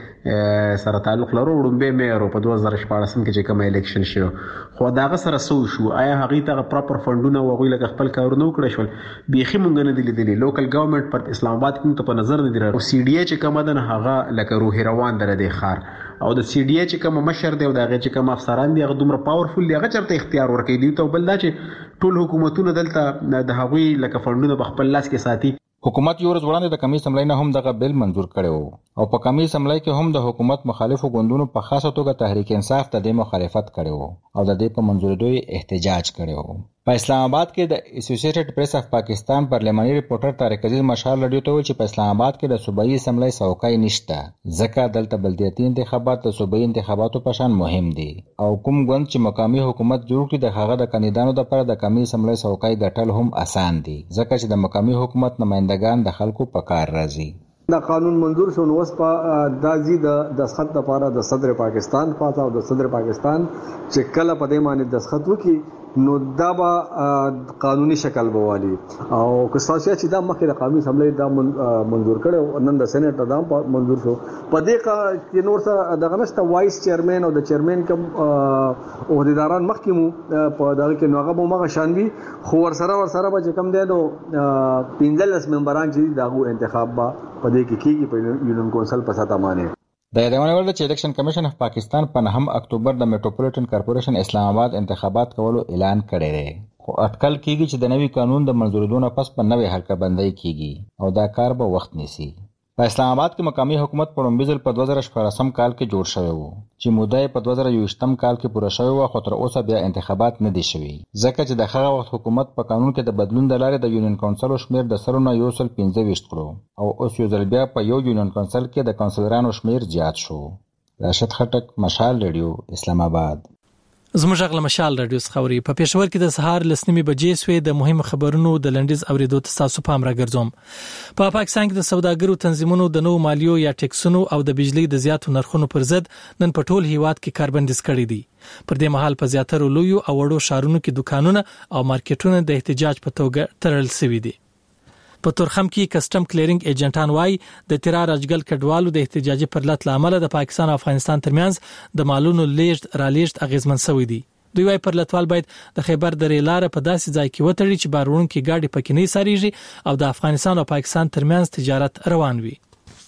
له سره تعلق لرو وړاندې مې په دوه زره شپاړس کې چې کومه الیکشن شو خو دا هغه سره سو شو آیا هغه ته پراپر فندونه وغوي لکه خپل کارونه وکړي شول بيخي مونږ نه دي لیدلي. لوکل ګورنمنت پر اسلام آباد کې ته په نظر نه دی راو. سی ډي چې کومه ده هغه لکه روح روان در دی خار او د سی ډي چې کوم مشر دی او دغه چې کوم افسران دی هغه دومره پاورفل دی هغه چرته اختیار ورکړي دی ته بل دا چې ټول حکومتونه دلته د هغوی لکه فندونه په خپل لاس کې ساتي. حکومت یو ورځ وړاندې د قومي اسمبلی نه هم دغه بل منزور کړو او په قومي اسمبلی کې هم د حکومت مخالفو ګوندونو په خاصه توګه تحریک انصاف ته د مخالفت کړو او د دې په منزورېدو احتجاج کړو. په اسلام آباد کې د اسوسییټډ پریس اف پاکستان پارلماني ریپورټر طارق عزیز مشال رادیو ته چې په اسلام آباد کې د صوبایي اسمبلی څوکۍ نشته ځکه دلته بلدیاتي انتخابات د صوبایي انتخاباتو په شان مهم دي او کوم ګوند چې مقامی حکومت جوړ کړي د هغه د کاندیدانو لپاره د قومي اسمبلی څوکۍ ګټل هم اسان دي ځکه چې د مقامی حکومت نمائندگان د خلکو په کار راځي. دا قانون منظور شو نو اوس په دازي د دسخط لپاره د صدر پاکستان پاتہ او د صدر پاکستان چې کله په دې باندې دسخط وکي نو دا به قانوني شکل بوالي او که ساسیا چې دا مخکې د قومي اسمبلی دا منظور کړي نن د سېنات دا منظور شو. په دې کې نور څه دغه نشته وایس چیرمن او د چیرمن کوم عہدیداران مخکې مو په دغه کې نو هغه به مغه شانوي خو ور سره ور سره به کم دی نو پنځلس ممبران چې دغه انتخاب با په دې کې کیږي په یونین کونسل په ساته باندې. د یادونه ورده چې الیکشن کمیشن اف پاکستان په نهم اکتوبر د میټروپولیټن کارپوریشن اسلام آباد انتخابات کولو اعلان کړی دی، خو اټکل کیږي چې د نوي قانون د منظوریدو نه پس په نوې حلقه بندۍ کیږي او دا کار به وخت نیسي. په اسلام آباد کې مقامي حکومت په لومړي ځل په دوه زره شپاړسم کال کې جوړ شوی و چې موده یې په دوه زره یوویشتم کال کې پوره شوی و، خو تر اوسه بیا انتخابات نه دي شوي ځکه چې د هغه وخت حکومت په قانون کې د بدلون د لارې د یونین کونسل شمیر د سلو نه یو سل پنځه ویشت کړو او اوس یو ځل بیا په یو یونین کونسل کې د کونسلرانو شمیر زیات شو. راشد خټک، مشال ریډیو، اسلام آباد. زموږ غل مشال رادیو څخوري په پېښور کې د سهار لسنیمه بجې سوې د مهم خبرونو د لنډیز اوریدو تاسو پام راګرځوم. په پا پاکستان کې د سوداګرو تنظیمونو د نو مالیو یا ټیکسونو او د بجلی د زیاتو نرخونو پر ضد نن په ټول هیواد کې کاربندیز کړی دی. پر دې مهال په زیاتره لویو او وړو شهرونو کې دکانونه او مارکیټونه د احتجاج په توګه تړل شوي دي. په تورخم کې کسٹم کلیرینګ ایجنټان وايي د تیرا راجګل کډوالو د احتجاجي پرلط لامل د پاکستان او افغانستان ترمنځ د مالونو لیږد را لیږد اغیزمن شوی دی. دوی وايي پرلطوال باید د خیبر درې لار په داسې ځای کې وتړي چې بارونکو ګاډي پکې نه ساريږي او د افغانستان او پاکستان ترمنځ تجارت روان وي.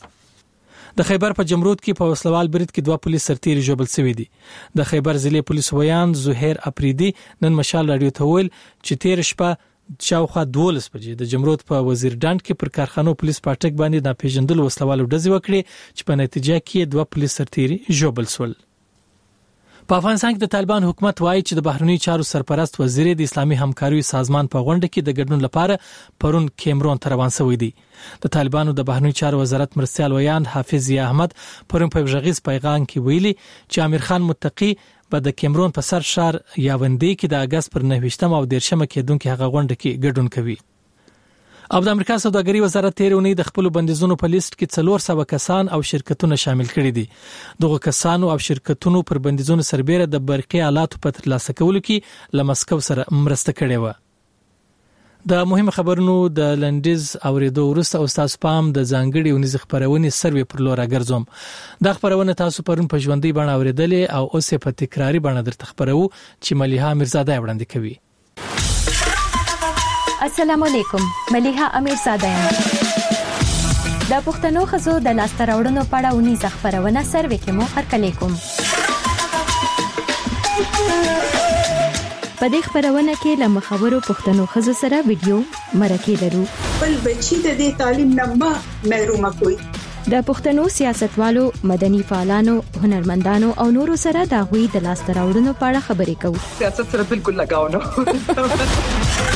د خیبر په جمرود کې په وسلوال برید کې دوه پولیس سرتیري جوړل شوی دي. د خیبر ضلع پولیس ویان زهیر اپریدي نن مشال رادیو ته ویل چې تیر شپه شاوخوا دولس بجې د جمرود په وزیر ډاند کې پر کارخانو پولیس پاټک باندې د پیژندل وسلوالو ډزې وکړي چې په نتیجه کې دوه پولیس سرتیري جوړل شول. په افغانستان کې د طالبان حکومت وایي چې د بهرنی چارو سرپرست وزیر د اسلامي همکاري سازمان په غونډه کې د ګډون لپاره پرون کیمرون ته روان شوی دی. د طالبانو د بهرنی چارو وزارت مرستيال ویان حافظ ضیا احمد پرون په غږیز پیغام کې ویلي چې امیر خان متقی په د کیمرون په سر شهر یاوندې کې د اگست پر نهویشتم او دیرشمه کېدونکو هغه غونډه کې ګډون کوي. او د امریکا سوداګري وزارت تیر اونۍ د خپل بندیزونو په لیست کې څلور سوه کسان او شرکتونه شامل کړي دي. دغه کسانو او شرکتونو پر بندیزونو سربېره د برقي آلاتو په ترلاسه کولو کې له مسکو سره مرسته کړې و. د مهم خبرونو د لنډیز اوریدو وروسته استاد پام د ځانګړي ونیز خبرونه سروي پر لور راګرځوم. دا خبرونه تاسو پرون په ژوندۍ بڼه اوریدلې او اوس په تکراری بڼه درته خبرو چې ملیحه میرزاده وړاندې کوي. السلام علیکم، ملیحه امیرزاده یم. د پښتنو خزو د لاسته راوړنو په اړه ونیز خبرونه سروي کې مو هرکلی کوم. په دې خبرونه کې له مخاورو پښتنو خزو سره ویډیو مرکه لرو. بل بچی د دې تعلیم نه محروم کوي. د پښتنو سیاستوالو، مدني فعالانو، هنرمندانو او نورو سره د غوي د لاسته راوړنو په اړه خبرې کوو. سیاست سره بالکل لگاو نه.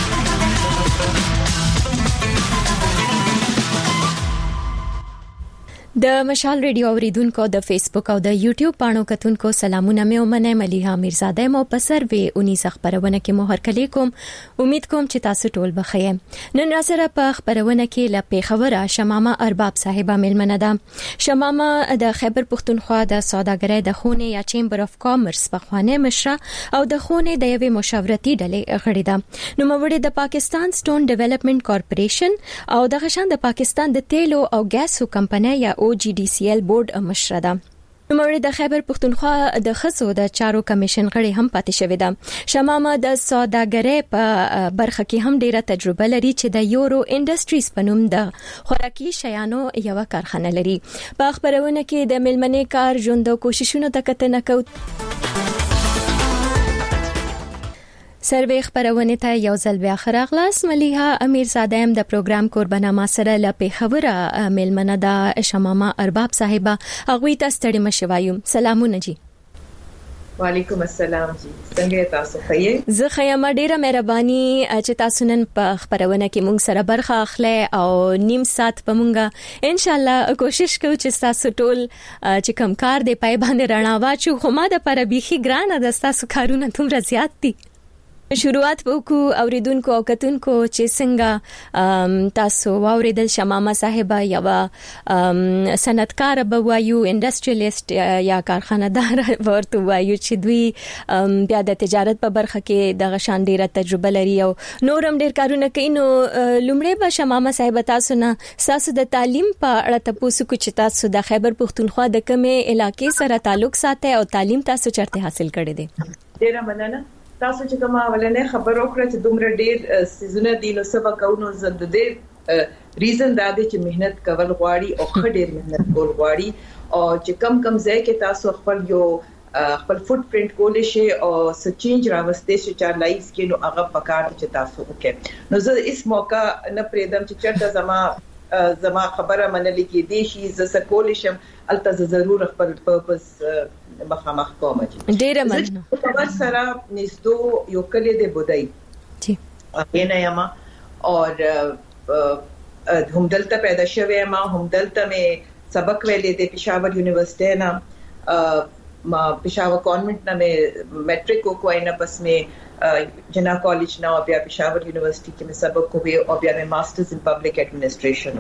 د مشال ریډیو اوریدونکو د فیسبوک او د یوټیوب پاڼو کتونکو سلامونه مې ومنه. ملیحه میرزاده مو په سروي اونیس خبرونه کې مو هرکلی کوم. امید کوم چې تاسو ټول بخیر. نن را سره په خبرونه کې ل پیښور شمامه ارباب صاحبہ ملمنه ده. شمامه د خیبر پښتونخوا د سوداګرۍ د خونه یا چیمبر اف کامرس په خوانه مشره او د خونه د یوې مشاورتي ډلې غړي ده. نو موري د پاکستان سټون ډیولپمنٹ کارپوریشن او د غشان د پاکستان د تیلو او ګاسو کمپنۍ یا او جی ډی سی ایل بورډ مشره ده. نوموړي د خیبر پښتونخوا د خصو د چارو کمیشن غړي هم پاتې شوې ده. شمامه د سوداګرۍ په برخه کې هم ډیره تجربه لري چې د یورو انډستریز په نوم د خوراکي شیانو یو کارخانه لري. په خبرونه کې د ملمنې کار ژوند او کوششونو ته کتنه کوي. سروي خبرونه ته یو ځل بیا خراغلاس. ملیحه امیرزاده هم د پروګرام قربانه ما سره ل پیښور ملمنه د شمامه ارباب صاحبہ هغه ته ستړي مشوایو. سلامونه جی. وعلیکم السلام جی. څنګه تاسو ښه؟ زه ښه یم، ډیره مهرباني چې تاسو نن په خبرونه کې مونږ سره برخه اخلي او نیم سات په مونږه ان شاء الله کوشش کوو چې تاسو ټول چې کم کار دی پای باندې رڼا واچو. خو ما د پر بیخي ګرانه د تاسو کارونه تومره زیات دي. شروعات وکړو اوریدونکو او کتونکو چې څنګه تاسو واوریدل شمامه صاحبہ یو صنعتکار به وایو، انډستریالیست یا کارخانه‌دار ورته وایو چې دوی بیا د تجارت په برخه کې د غشان ډیره تجربه لري او نورم ډیر کارونه کوي. نو لومړی به شمامه صاحبہ تاسو نه تاسو د تعلیم په اړه تاسو کو چې تاسو د خیبر پښتونخوا د کومه علاقې سره تعلق ساتي او تعلیم تاسو چرته حاصل کړی دی؟ ډیره مننه. تاسو چې کومه ولنه خبر وکړه چې دومره ډیر سيزونه دي نو سبا کوونو زده دې ریزن دا دی چې مهنت کول غواړي او خډیر مهنت کول غواړي او چې کم کم ځای کې تاسو خپل یو خپل فوت پرینټ کولې شي او څه چینج راوستې شي چې لایف کې نو هغه پکار چې تاسو وکړي. نو زه اس موقع نه پریدم چې چرته زما زما خبره منلې کې دي شي زه سکول شم الته ضرور خپل پرپس مخامخ کوم. ډیره مننه. خبر سره نږدې یو کلی دی بودای جی انا یما اور هم دلته پیدا شوه ما هم دلته مې سبق ویلې د پېښور یونیورسيټي نه ما پېښور کانوینټ نه مې میټرک کو اینا پس مې جنا کالج نه او بیا پېښور یونیورسيټي کې مې سبق کو او بیا مې ماسترز ان پبلک ایڈمنسټریشن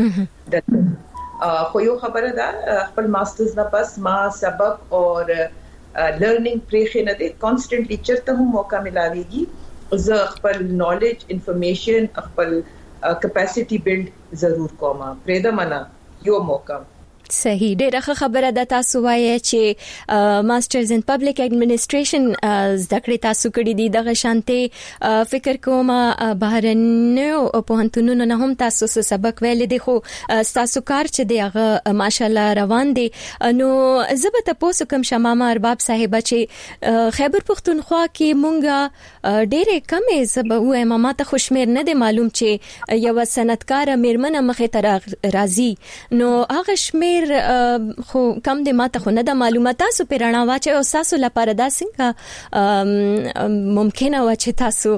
وکړو. خو یو خبره ده خپل ماسترز نه پس ما سبق اور لرنینګ پرې نه دي کانستنټلی چرته هم موقع ملاويږي زه خپل نالج انفارمیشن خپل کیپاسټي بلډ ضرور کوم پرې دا منا یو موقع. صحیح ډیره خبره ده. تاسو وایي چې ماسترز ان پبلک ایڈمنسټریشن زده کړې تاسو کړې دي دغه شانته فکر کوم بهرنیو پوهنتونونو نه هم تاسو سبق ویل دي خو تاسو کار چې دی هغه ماشاءالله روان دي. نو زه به تاسو کوم شمامه ارباب صاحب چې خیبر پختونخوا کې مونږه ډیره کمې زبه وې ما ته خوشمیر نه دی معلوم چې یو سنتکار میرمنه مخه تر راځي نو هغه شمیر خو کم د ماته خو نه د معلومات تاسو پیرانه واچي او تاسو لپاره دا څنګه ممکنه و چې تاسو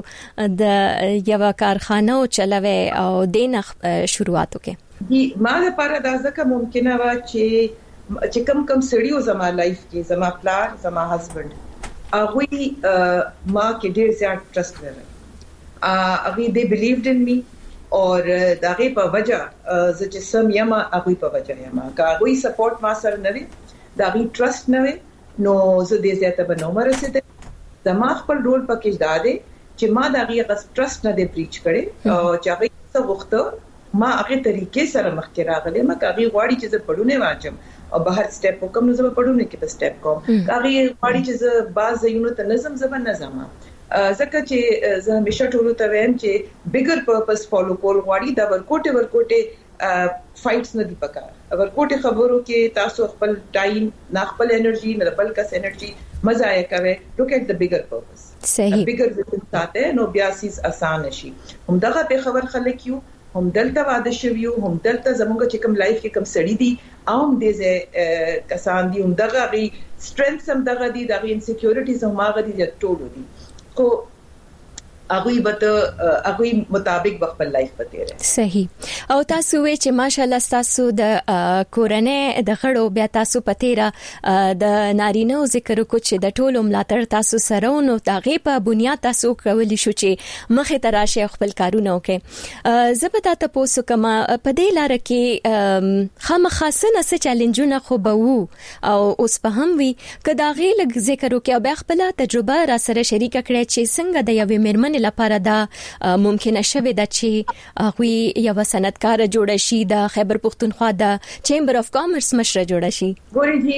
د یو کارخانه او چلوي او دینه شروعات وکړي. ما لپاره دا ځکه ممکنه و چې چې کم کم سړیو زما لایف کې زما پلار زما هسبند هغه ما کې ډیر زیات ټرست لري هغه دې بلیوډ ان می اور داغه په وجه ز چې سم یما هغه په وجه یما کا هغه سپورټ ما سره نه وي داغه ټرست نه وي نو زه دې زیاته به نو مرسته زما خپل رول پکې داده چې ما داغه غس ټرست نه دی بریچ کړي او چې هغه څه وخت ما هغه طریقې سره مخ کې راغله ما هغه غواړي چې زه پړونه واچم او بهر سټپ وکم نو زه پړونه کې په سټپ کوم هغه غواړي چې زه باز یونو ته نظم زبر نظم ځکه چې زه همیشه ټولو ته وایم چې بیګر پرپس فالو کول غواړي دا ورکوټه ورکوټه فایټس نه دی پکار ورکوټه خبرو کې تاسو خپل ټایم نه خپل انرژي نه بل کس انرژي مزه یې کوي لوک ایٹ د بیګر پرپس صحیح بیګر ویژن ساته نو بیا سیس آسان شي هم دغه په خبر خلک یو هم دلته واده شویو هم دلته زموږ چې کوم لایف کې کوم سړی دی اوم دې کسان دی هم دغه غي سترنث هم دغه دی دغه انسیکیورټیز هم هغه دی ټولو دی کو اغوی بت اغوی مطابق خپل لایف پته رہے. صحیح او تاسو وی چې ماشاءالله تاسو د کورنۍ د غړو بیا تاسو پته را د نارینه ذکر کو چې د ټولو ملاتړ تاسو سره نو دغه په بنیاد تاسو کولی شو چې مخه تراشه خپل کارونه وکړي. زبدا تاسو کما په دې لار کې خامخاسنه څه چیلنجونه خو به وو او اوس په هم وی کداغه لږ ذکر وکړي بیا خپل تجربه را سره شریک کړئ چې څنګه د یوې میرمن لپاره دا ممکنه شوه د چې هغه یو صنعتکار جوړ شي د خیبر پختونخوا د چیمبر اف کامرس مشره جوړ شي. ګوري جی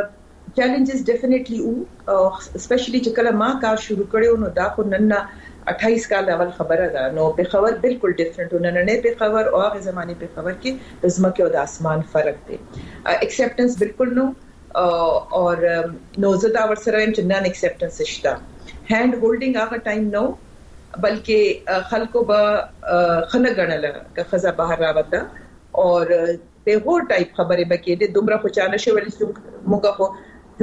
چیلنجز ډیفینیټلی او اسپیشلی چې کله ما کار شروع کړو نو دا خو نن اٹھائیس کال اول خبره ده نو په خبر بالکل ډیفرنٹ نن نه په خبر او هغه زمانه په خبر کې د زمکه او د اسمان فرق دی اکسپټنس بالکل نو اور نو زدا ور سره هم چې نن اکسپټنس شته هاند هولډینګ هغه ټایم نو بلکې خلکو به خنه غنل که خزه بهر راوته اور په هو ټایپ خبره بکې د دومره خوشاله شول چې موږ خو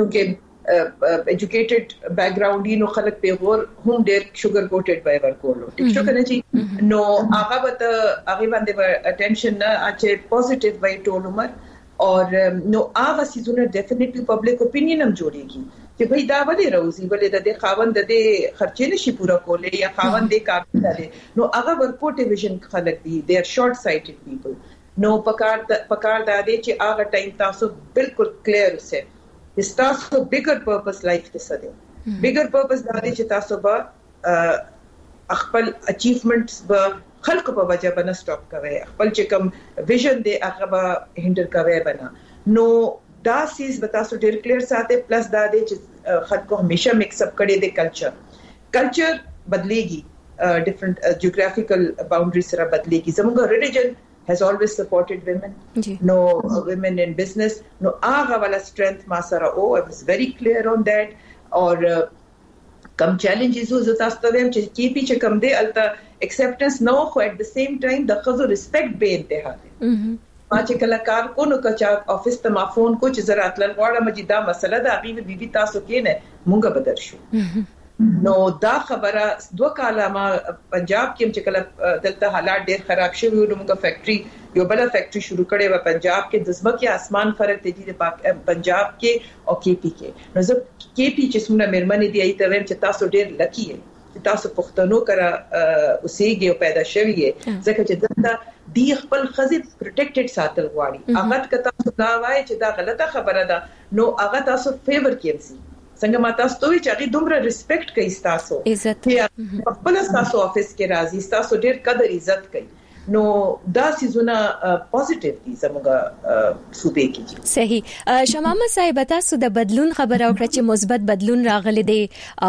چې ایجوکیټډ بیک گراوند یې نو خلک په غور هم ډېر شوګر کوټډ بای ورکولو ټیک شو کنه چې نو هغه به هغه باندې اټینشن نه اچې پوزټیو وای ټول عمر اور نو هغه سيزونه ډیفینیټلی پبلک اپینین هم جوړيږي چې بھئی دا ولې روزي ولې د خاوند د خرچې نشي پورا کولې یا خاوند د کار کوي نو هغه ورکوټ ویژن خلک دي دے ار شارټ سایټډ پیپل نو پکار پکار دا دي چې هغه ټایم تاسو بالکل کلیر وسه د تاسو بیګر پرپس لایف ته سده بیګر پرپس دا دي چې تاسو به خپل اچیومنټس به خلق په وجه باندې سټاپ کوي خپل چې کوم ویژن دی هغه به هندل کوي بنا نو دا سیز بتا سو ډیر کلیر ساته پلس دا دی چې خلک کو همیشه مکس اپ کړي د کلچر کلچر بدلېږي ډیفرنٹ جیوګرافیکل باونډری سره بدلېږي زموږ ریلیجن has always supported women. Ji. No uh, women in business. No aga wala strength masara. Oh, I was very clear on that. Or uh, come challenges who zatastovem ki piche kam de alta acceptance no ho at the same time the khazo respect be intaha. Mhm. ما چې کله کار کو نو کچا افیس ته ما فون کو چې زرا اتل غواړم چې دا مسله دا غي بي بي تاسو کې نه مونږه بدر شو. نو دا خبره دوه کاله ما پنجاب کې چې کله دلته حالات ډېر خراب شوي نو موږ فیکټري یو بل فیکټري شروع کړې و پنجاب کې د ځمکې اسمان فرق دی د پنجاب کې او کې پی کې. نو زه کې پی چې څومره مېرمنې دی ایته ویم چې تاسو ډېر لکی یې چې تاسو پښتنو کرا اوسېږي او پیدا شوی یې ځکه چې دلته دی خپل خزي پروټیکټډ ساتل غواړي. هغه کته تاسو دا وایي چې دا غلطه خبره ده نو هغه تاسو فیور کیږي څنګه ما تاسو ته چې هغه دومره ریسپیکټ کوي تاسو عزت خپل تاسو افیس کې راځي تاسو ډېر قدر عزت کوي. نو دا سيزونه پوزټیو دي زموږه صوبې کې. صحیح. شمامه صاحب تاسو د بدلون خبره وکړه چې مثبت بدلون راغلی دی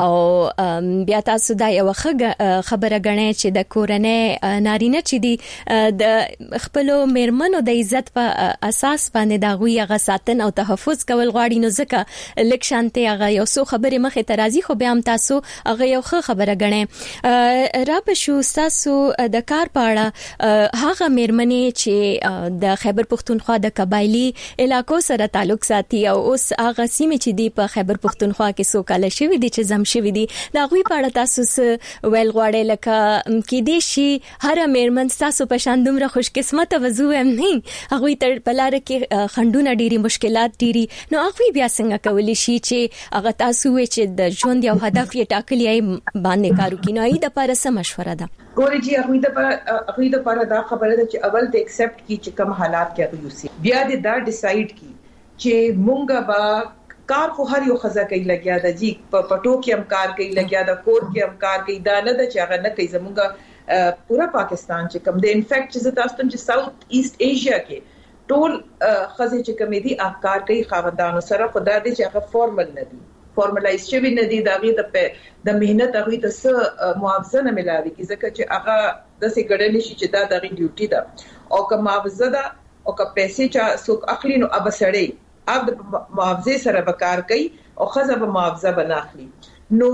او بیا تاسو دا یو خبره غنئ چې د کورنۍ نارینه چې دی د خپل میرمنو د عزت په اساس باندې دا غوي غ ساتن او تحفظ کول غواړي نو ځکه لک شانته هغه یو څو خبره مخه ترازی خو بیا هم تاسو هغه یو خبره غنئ را په شو تاسو د کار پاړه هغه میرمنې چې د خیبر پختونخوا د قبایلی علاقو سره تعلق ساتي او اوس هغه سیمه چې دی په خیبر پختونخوا کې سوکاله شوی دي چې زم شوی دي دا غوي پاړه تاسو ویل غواړي لکه کې دي شي هر میرمن تاسو په شان دومره خوش قسمت وزو هم نه هغه تر بلاره کې خندونه ډيري مشکلات ډيري نو هغه بیا څنګه کولی شي چې هغه تاسو چې د ژوند یو هدف یې ټاکلی ای باندې کارو کینای د لپاره څه مشوره ده؟ ګوري جی هغه د پر هغه د پر دا خبره ده چې اول د ایکسپټ کی چې کوم حالات کې هغه یوسي بیا د دا ډیسایډ کی چې مونږه با کار خو هر یو خزا کوي لګیا ده جی په پټو کې هم کار کوي لګیا ده کور کې هم کار کوي دا نه ده چې هغه نه کوي زمونږه پورا پاکستان چې کوم د انفیکټ چې تاسو ته چې ساوث ایست ایشیا کې ټول خزې چې کوم دي کار کوي خاوندانو سره خدا دې چې هغه فارمل نه دي فارملایز شوی نه دي دا غي د د مهنت هغه ته څه معاوضه نه ملاوي کی ځکه چې هغه د څه ګړنې شي چې دا د ډیوټي ده او که معاوضه ده او که پیسې چا څوک اخلي نو اب سړی اب د معاوضه سره وکړ کوي او خزه به معاوضه بناخلي نو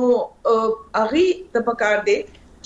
هغه د پکار دی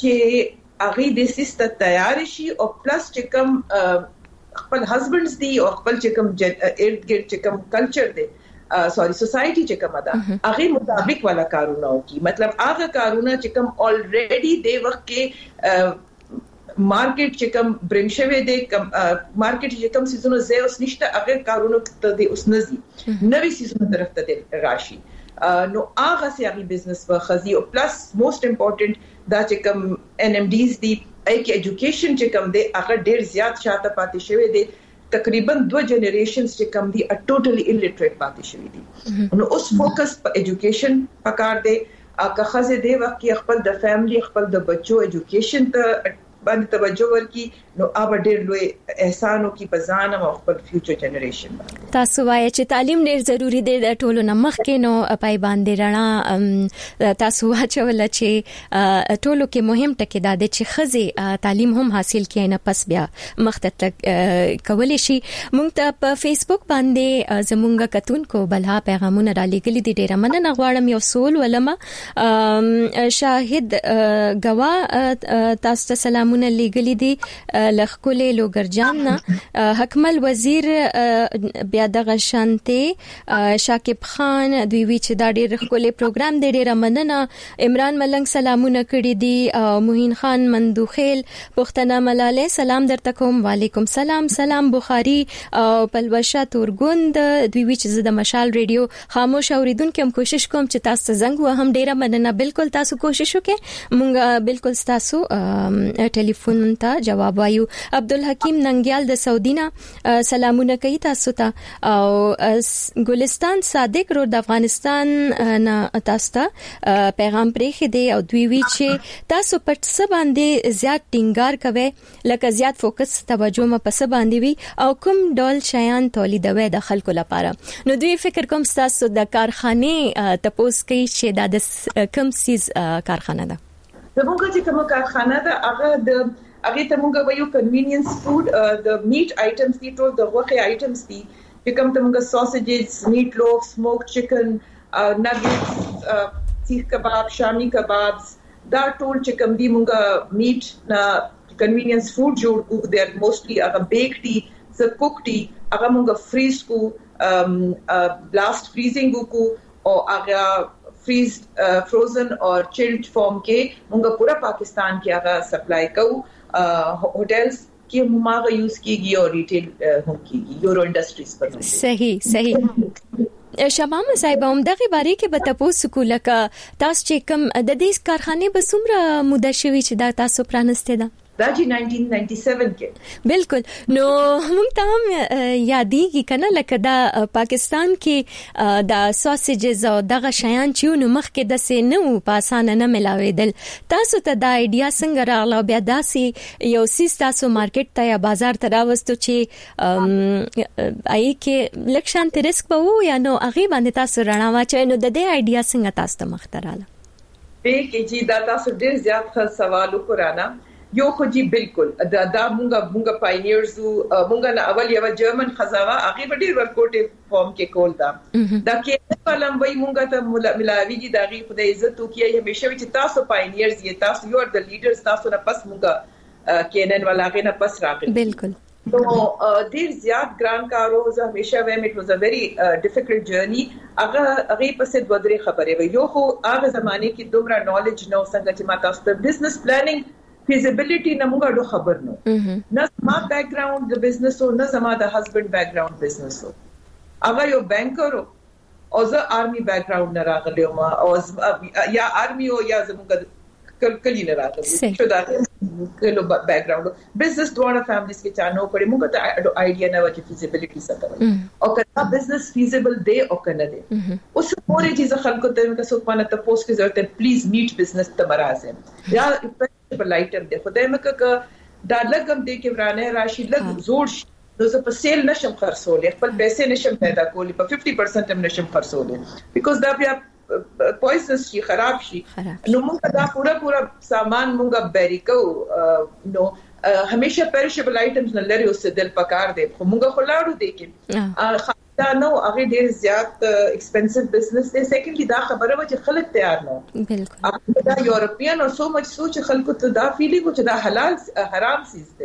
چې هغه د سیستم تیار شي او پلس چې کوم خپل هسبندز دي او خپل چې کوم ارد ګرد چې کوم کلچر دی سوري سوسايټي چې کومه ده هغه مطابق والا کارونه کوي مطلب هغه کارونه چې کوم الریډي د وخت کې مارکیټ چې کوم برمشوي د کوم مارکیټ چې کوم سيزونو زه اوس نشته هغه کارونه ته د اوس نزي نوې سيزونو طرف ته راشي نو هغه سي هغه بزنس په خزي او پلس موست امپورټنت دا چې کوم ان ام ډیز دي اې ایجوکیشن چې کوم دی هغه ډیر زیات شاته پاتې شوی دی تقریبا دو جنریشنز چې کوم دي ا ټوټلی الټریټ پاتې شوی دي نو اوس فوکس په ایجوکیشن پکار دی که خزه دی وخت کې خپل د فیملی خپل د بچو ایجوکیشن ته باندې توجه ورکړي نو اوبه ډېر لوی احسانو کې پزان او خپل فیوچر جنریشن تاسو وایي چې تعلیم ډېر ضروری دی د ټولو نمخ کې نو پای باندې رڼا تاسو واچول چې ټولو کې مهم ټکی دا دی چې خزه تعلیم هم حاصل کړي نه پس بیا مخته کولای شي مونږ ته په فیسبوک باندې زمونږ کتونکو بلها پیغامونه را لګلي دي ډېر مننه غواړم یو سوال ولما شاهد غوا تاسو ته سلامونه لګلي دي لخکولې لوګرجان نه حکمل وزیر بیا د غشانته شاکب خان دوی وی چې دا ډېر خکولې پروګرام دی ډېر مننه عمران ملنګ سلامونه کړي دي موهین خان مندوخیل پښتنه ملاله سلام درته کوم وعلیکم سلام سلام بخاری او پلوشه تورګوند دوی وی چې د مشال ریډیو خاموش اوریدونکو هم کوشش کوم چې تاسو زنګ و هم ډېر مننه بالکل تاسو کوشش وکړئ مونږ بالکل تاسو ټلیفون ته جواب وایو عبدالحکیم ننګیال د سعودینا سلامونه کوي تاسو ته او ګلستان صادق رو د افغانستان نه تاسو ته پیغام پرېخي دی او دوی وی چې تاسو پټ څه باندې زیات ټینګار کوي لکه زیات فوکس توجه م په څه باندې وی او کوم ډول شیان تولیدوي د خلکو لپاره نو دوی فکر کوم تاسو د کارخانه تپوس کوي چې د کم سیز کارخانه ده زموږ چې کومه کارخانه ده هغه د هغه ته موږ وایو کنوینینس فود د میټ آیټمز دي ټول د غوښه آیټمز دي چې کوم ته موږ ساسیجز میټ لوف سموک چکن ناګټس سیخ کباب شامی کبابز دا ټول چې کوم دي موږ میټ نه کنوینینس فود جوړ کو دي ار موستلی هغه بیک دي ز کوک دي هغه موږ فریز کو بلاست فریزینګ کو او هغه فریز فروزن اور چلڈ فارم کې موږ پورا پاکستان کې هغه سپلای کوو هوټلز کې موږ یوز کیږي او ریټیل هم کیږي یورو انډستریز پر صحیح صحیح شمام صاحب هم دغه باره کې به تاسو کو لکه تاسو چې کوم د دې کارخانه به څومره موده شوي چې دا تاسو پرانسته ده دا چې نائنټین نائنټي سیون کې بالکل نو موږ ته هم یادېږي کنه لکه دا پاکستان کې دا ساسیجز او دغه شیان چې نو مخکې د سه نو په اسانه نه ملاویدل تاسو ته دا ایډیا څنګه راغله بیا داسې یو سیس تاسو مارکیټ ته یا بازار ته راوستو چې آی کې لکشان ته ریسک به وو یا نو هغه باندې تاسو رڼا واچوي نو د دې ایډیا څنګه تاسو ته مختراله به کې چې دا تاسو ډیر زیات ښه سوال وکړانا یو خو جی بالکل دا دا مونږه مونږه پاینیرز مونږه نه اول یو جرمن خزاوه هغه په ډیر ورکوټ فارم کې کول دا دا کې کلم وای مونږه ته ملاویږي دا غي خدای عزت وکي همیشه چې تاسو پاینیرز یې تاسو یو د لیډرز تاسو نه پس مونږه کینن ولا غي نه پس راغلی بالکل نو ډیر زیات ګران کارو زه همیشه وایم اټ واز ا ویری ډیفیکلټ جرنی هغه هغه پسې دوه درې خبرې وي یو خو هغه زمانه کې دومره نالج نو څنګه چې ما تاسو ته بزنس پلانینګ feasibility نه موږ ډو خبر نو نه ما بیک گراوند د بزنس او نه زما د هسبند بیک گراوند بزنس او هغه یو بانکر او زه آرمي بیک گراوند نه راغلی ما او یا آرمي او یا زموږ کلی نه راغلی شو دا کلو بیک گراوند بزنس دوه فیملیز کې چانو کړي موږ ته آیډیا نه و چې فیزیبিলিټی څه کوي او کله بزنس فیزیبل دی او کنه دی اوس پورې چیز خلکو ته که څوک پانه ته پوسټ کې ضرورت پلیز میټ بزنس ته مرزه یا په لایټر دی خدای مکه ک دا لګم دی کې ورانه راشي لګ زوړ شي نو زه په سیل نشم خرڅولې خپل پیسې نشم پیدا کولی په پچاس پرسنټ هم نشم خرڅولې بیکاز دا بیا پویزنس شي خراب شي نو موږ دا پورا پورا سامان موږ بری کو نو همیشه پرشبل آیټمز نه لري اوس دل پکار دی خو موږ خلاړو دی کې دا نو هغه ډیر زیات ایکسپنسیو بزنس دی سیکنډلی دا خبره و چې خلک تیار نه بالکل دا یورپین او سو مچ سوچ خلکو ته دا فیلینګ چې دا حلال حرام چیز دی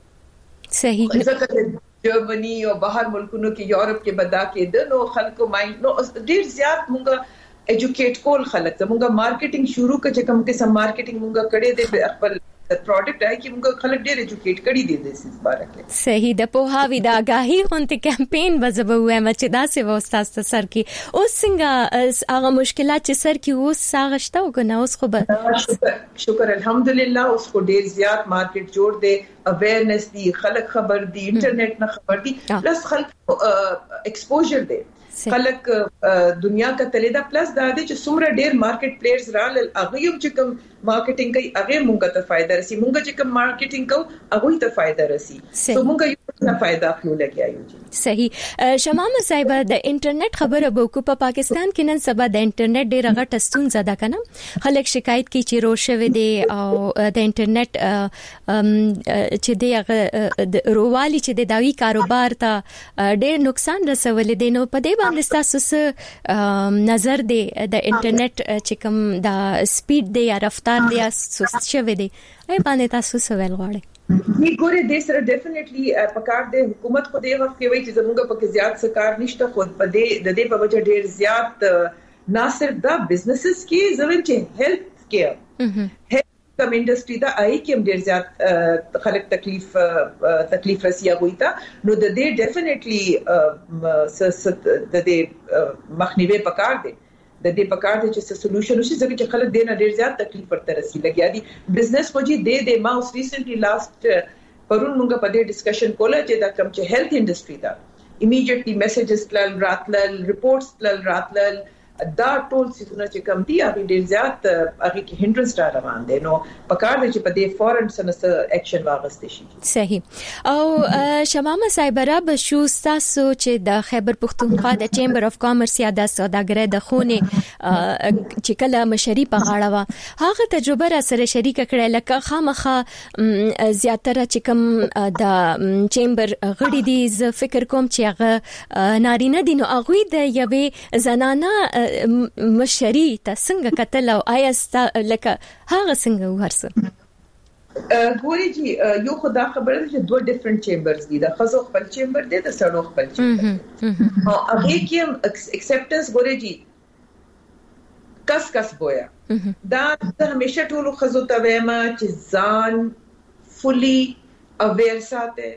صحیح ځکه جرمنی او بهر ملکونو کې یورپ کې بدا کې د نو خلکو مایند نو ډیر زیات مونږه ایجوکیټ کول خلک ته مونږه مارکیټینګ شروع کړه چې کوم قسم مارکیټینګ مونږه کړې دي خپل پروډکټ ہے چې موږ خلک ډېر ایجوکیټ کړي دي د سیس باره کې صحیح د پوهاوی د آگاهی غونډه کمپاین وځبو وایم چې دا څه وستاسته سر کې اوس څنګه هغه مشکلات چې سر کې اوس ساغشته او کنه اوس خو به شکر الحمدلله اوس کو ډېر زیات مارکیټ جوړ دی اویرنس دی خلک خبر دی انټرنیټ نه خبر دی پلس خلک ایکسپوژر دی خلک دنیا کا تلیدا پلس دا دي چې څومره ډېر مارکیټ پلیئرز رال هغه یو چې کوم مارکیټینګ کوي هغه مونږ ته فائدہ رسي مونږ چې کوم مارکیټینګ کوو هغه ته فائدہ رسي سو مونږ یو څه فائدہ اخلو لګیایو صحیح شمام صاحب د انټرنیټ خبره بوکو په پاکستان کې نن سبا د انټرنیټ ډېر غټ ستون زده کنه خلک شکایت کوي چې روشوي دي او د انټرنیټ چې دی هغه رووالي چې د داوی کاروبار ته ډېر نقصان رسول دي نو په دې باندې تاسو نظر دی د انټرنیټ چې کوم د سپیډ دی یا رفتار دی یا سست شوی دی ای باندې تاسو سوال غواړئ می ګوره د سره ډیفینیټلی پکار د حکومت خو د وخت کې وایي چې زموږ په کې زیات سکار نشته خو په دې د دې په وجه ډیر زیات نه صرف دا بزنسز کې زموږ چې هیلث کېر کم انډستری دا آی کې ډیر زیات خلک تکلیف تکلیف رسیا وي تا نو د دې ډیفینیټلی د دې مخنیوي پکار دی د دې پکار دي چې سولوشن وشي ځکه چې خلک دینه ډیر زیات تکلیف ورته رسي لګیا دي بزنس کو جی دې دې ما اوس ریسنټلی لاست پرون موږ په دې ډسکشن کوله چې دا کوم چې هیلث انډستری دا ایمیډیټلی میسجز تل راتل ریپورټس تل راتل دا ټول څه چې کوم دي هغه ډیر زیات هغه کې هندرنس را روان دي نو پکار دي چې په دې فورن سره اکشن واغستې شي. صحیح. او شمامه صاحبره بشو تاسو چې د خیبر پختونخوا د چیمبر اف کامرس یا د سوداګرۍ د خونه چې کله مشري په غاړه و هغه تجربه را سره شریک کړه لکه خامخه زیاتره چې کوم د چیمبر غړي دي ز فکر کوم چې هغه نارینه دي نو هغه د یوې زنانه مشري ته څنګه کتل او آیا لکه هغه څنګه ورسره ګوري چې یو خدا خبره ده چې دوه ډیفرنٹ چیمبرز دي د خزو خپل چیمبر دی د سړو خپل چیمبر او هغه کې اکسپټنس ګوري چې کس کس بویا دا همیشه ټول خزو ته وایم چې ځان فولي اویر ساته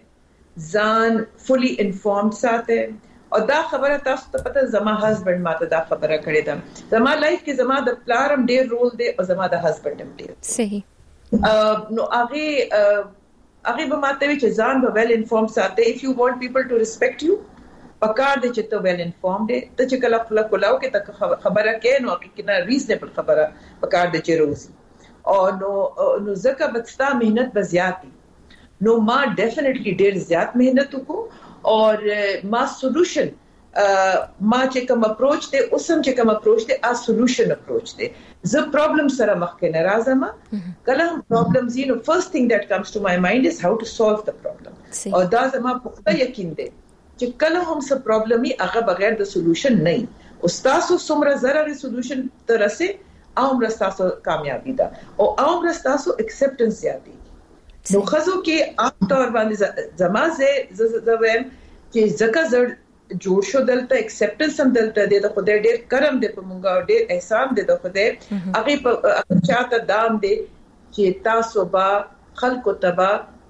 ځان فولي انفورمډ ساته او دا خبره تاسو ته پته زما هسبند ماته دا خبره کړې ده زما لایف کې زما د پلارم ډیر رول دی او زما د هسبند هم ډیر صحیح نو هغه هغه به ماته وی چې ځان به ویل انفورم ساته if you want people to respect you پکار دي چې ته ویل انفورم دي ته چې کله خپل کولاو کې ته خبره کې نو کې نه ریزنبل خبره پکار دي چې روزي او نو نو زکه بچتا مهنت به زیاتی نو ما ډیفینیټلی ډیر زیات مهنت وکړو اور ما سولوشن ما چې کوم اپروچ ته اوسم چې کوم اپروچ ته ا سولوشن اپروچ ته ز پرابلم سره مخ کې ناراضه ما کله پرابلمز یو فرست ثینګ دیٹ کمز ټو مای مایند از هاو ټو سولو د پرابلم او دا زما پخته یقین دی چې کله هم څه پرابلم ای هغه بغیر د سولوشن نه او تاسو څومره زره سولوشن ترسه عمر تاسو کامیابی ده او عمر تاسو اکسپټنس زیاتی نو خزو کې عام طور باندې زمازه زویم چې زکه زړ جوړ شو دلته اکسپټنس هم دلته د خدای ډېر کرم دې په مونږه ډېر احسان دې د خدای هغه په چاته دام دې چې تاسو با خلکو تبا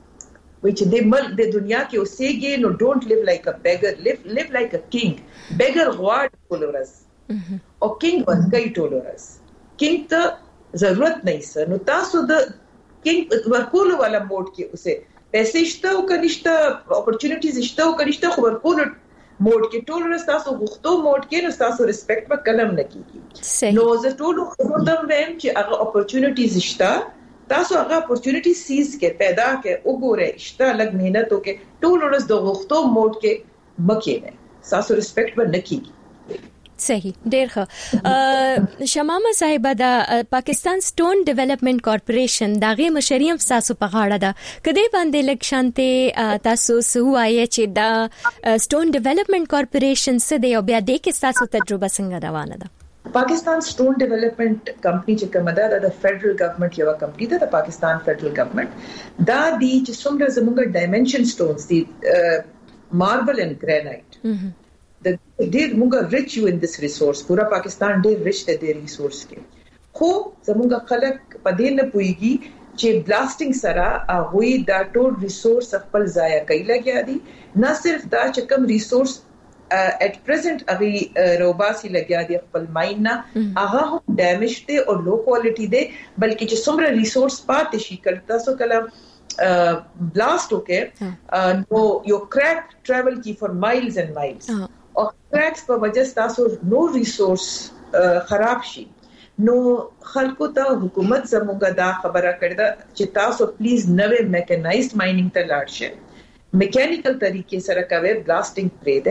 وچ دې مل د دنیا کې اوسېږي نو ډونټ لیو لایک ا بیګر لیو لیو لایک ا کینګ بیګر غواړ ټولورس او کینګ ورګي ټولورس کینګ ته ضرورت نه سه نو تاسو د کینګ ورکول والا موډ کې اوسه پیسې شته او کنيشته اپورتونټیز شته او کنيشته خو ورکول موډ کې ټول رستاسو غوښتو موډ کې رستاسو ریسپیکټ په کلم نه کیږي نو زه ټول خودم ویم چې هغه اپورتونټیز شته تاسو هغه اپورتونټی سیز کې پیدا کې وګوره شته لګ مهنت وکې ټول ورځ د غوښتو موډ کې مکه تاسو ریسپیکټ به نه کیږي. صحیح ډیر ښه. شمامه صاحب د پاکستان سټون ډیولپمنٹ کارپوریشن دغه مشریم تاسو په غاړه ده کدی باندې لکشانته تاسو سوایې چې د سټون ډیولپمنٹ کارپوریشن څه دی او بیا د کې تاسو تجربه څنګه روانه ده؟ پاکستان سټون ډیولپمنٹ کمپنی چې کومه ده د فدرل ګورنمنت یو کمپنی ده د پاکستان فدرل ګورنمنت دا دی چې څومره زموږ ډایمنشن سټونز دي ماربل اند ګرانایټ د ډېر موږ ریچ یو ان دس ریسورس پورا پاکستان ډېر ریچ دی د ریسورس کې خو زموږ خلک په دې نه پويږي چې بلاستینګ سره هغه دا ټول ریسورس خپل ضایع کوي لګیا دي نه صرف دا چې کوم ریسورس اټ پریزنٹ هغه روباسي لګیا دي خپل ماین نه هغه هم ډیمیج دي او لو کوالټي دي بلکې چې څومره ریسورس پاتې شي کله تاسو کله بلاست وکړي نو یو کریک ټریول کی فور مایلز اینڈ مایلز او کریکس په وجه تاسو نو ریسورس خراب شي نو خلکو ته حکومت زموږه دا خبره کړې ده چې تاسو پلیز نوې میکانایزډ ماینینګ ته لاړ شئ میکانیکل طریقې سره کوي بلاستینګ پرې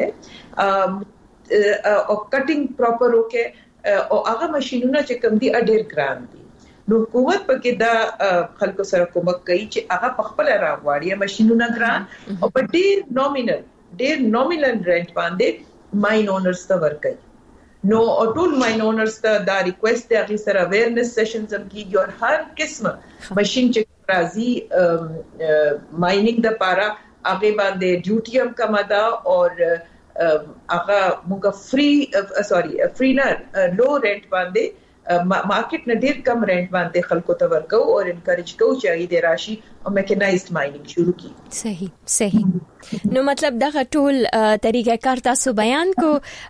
ده او کټینګ پراپر وکړي او هغه ماشينونه چې کوم دي اډیر ګران دي نو حکومت پکې دا خلکو سره کومک کوي چې هغه په خپل راغواړي ماشينونه ګران او په ډیر نومینل ډیر نومینل رینټ باندې ماین اونرز ته ورکړي نو ټول ماین اونرز ته دا ریکوست دی هغه سره اویرنس سیشنز هم کیږي او هر قسمه ماشين چې راځي ماینینګ د پاره هغه باندې ډیوټي هم کم ده او هغه موږ فری سوري فری نه لو رینټ باندې مارکیټ نه ډیر کم رینټ باندې خلکو ته ورکو او انکریج کوو چې دې راشي میکانایزډ ماینینګ شروع کی. صحیح صحیح. نو مطلب دا ټول طریقې کار تاسو بیان کو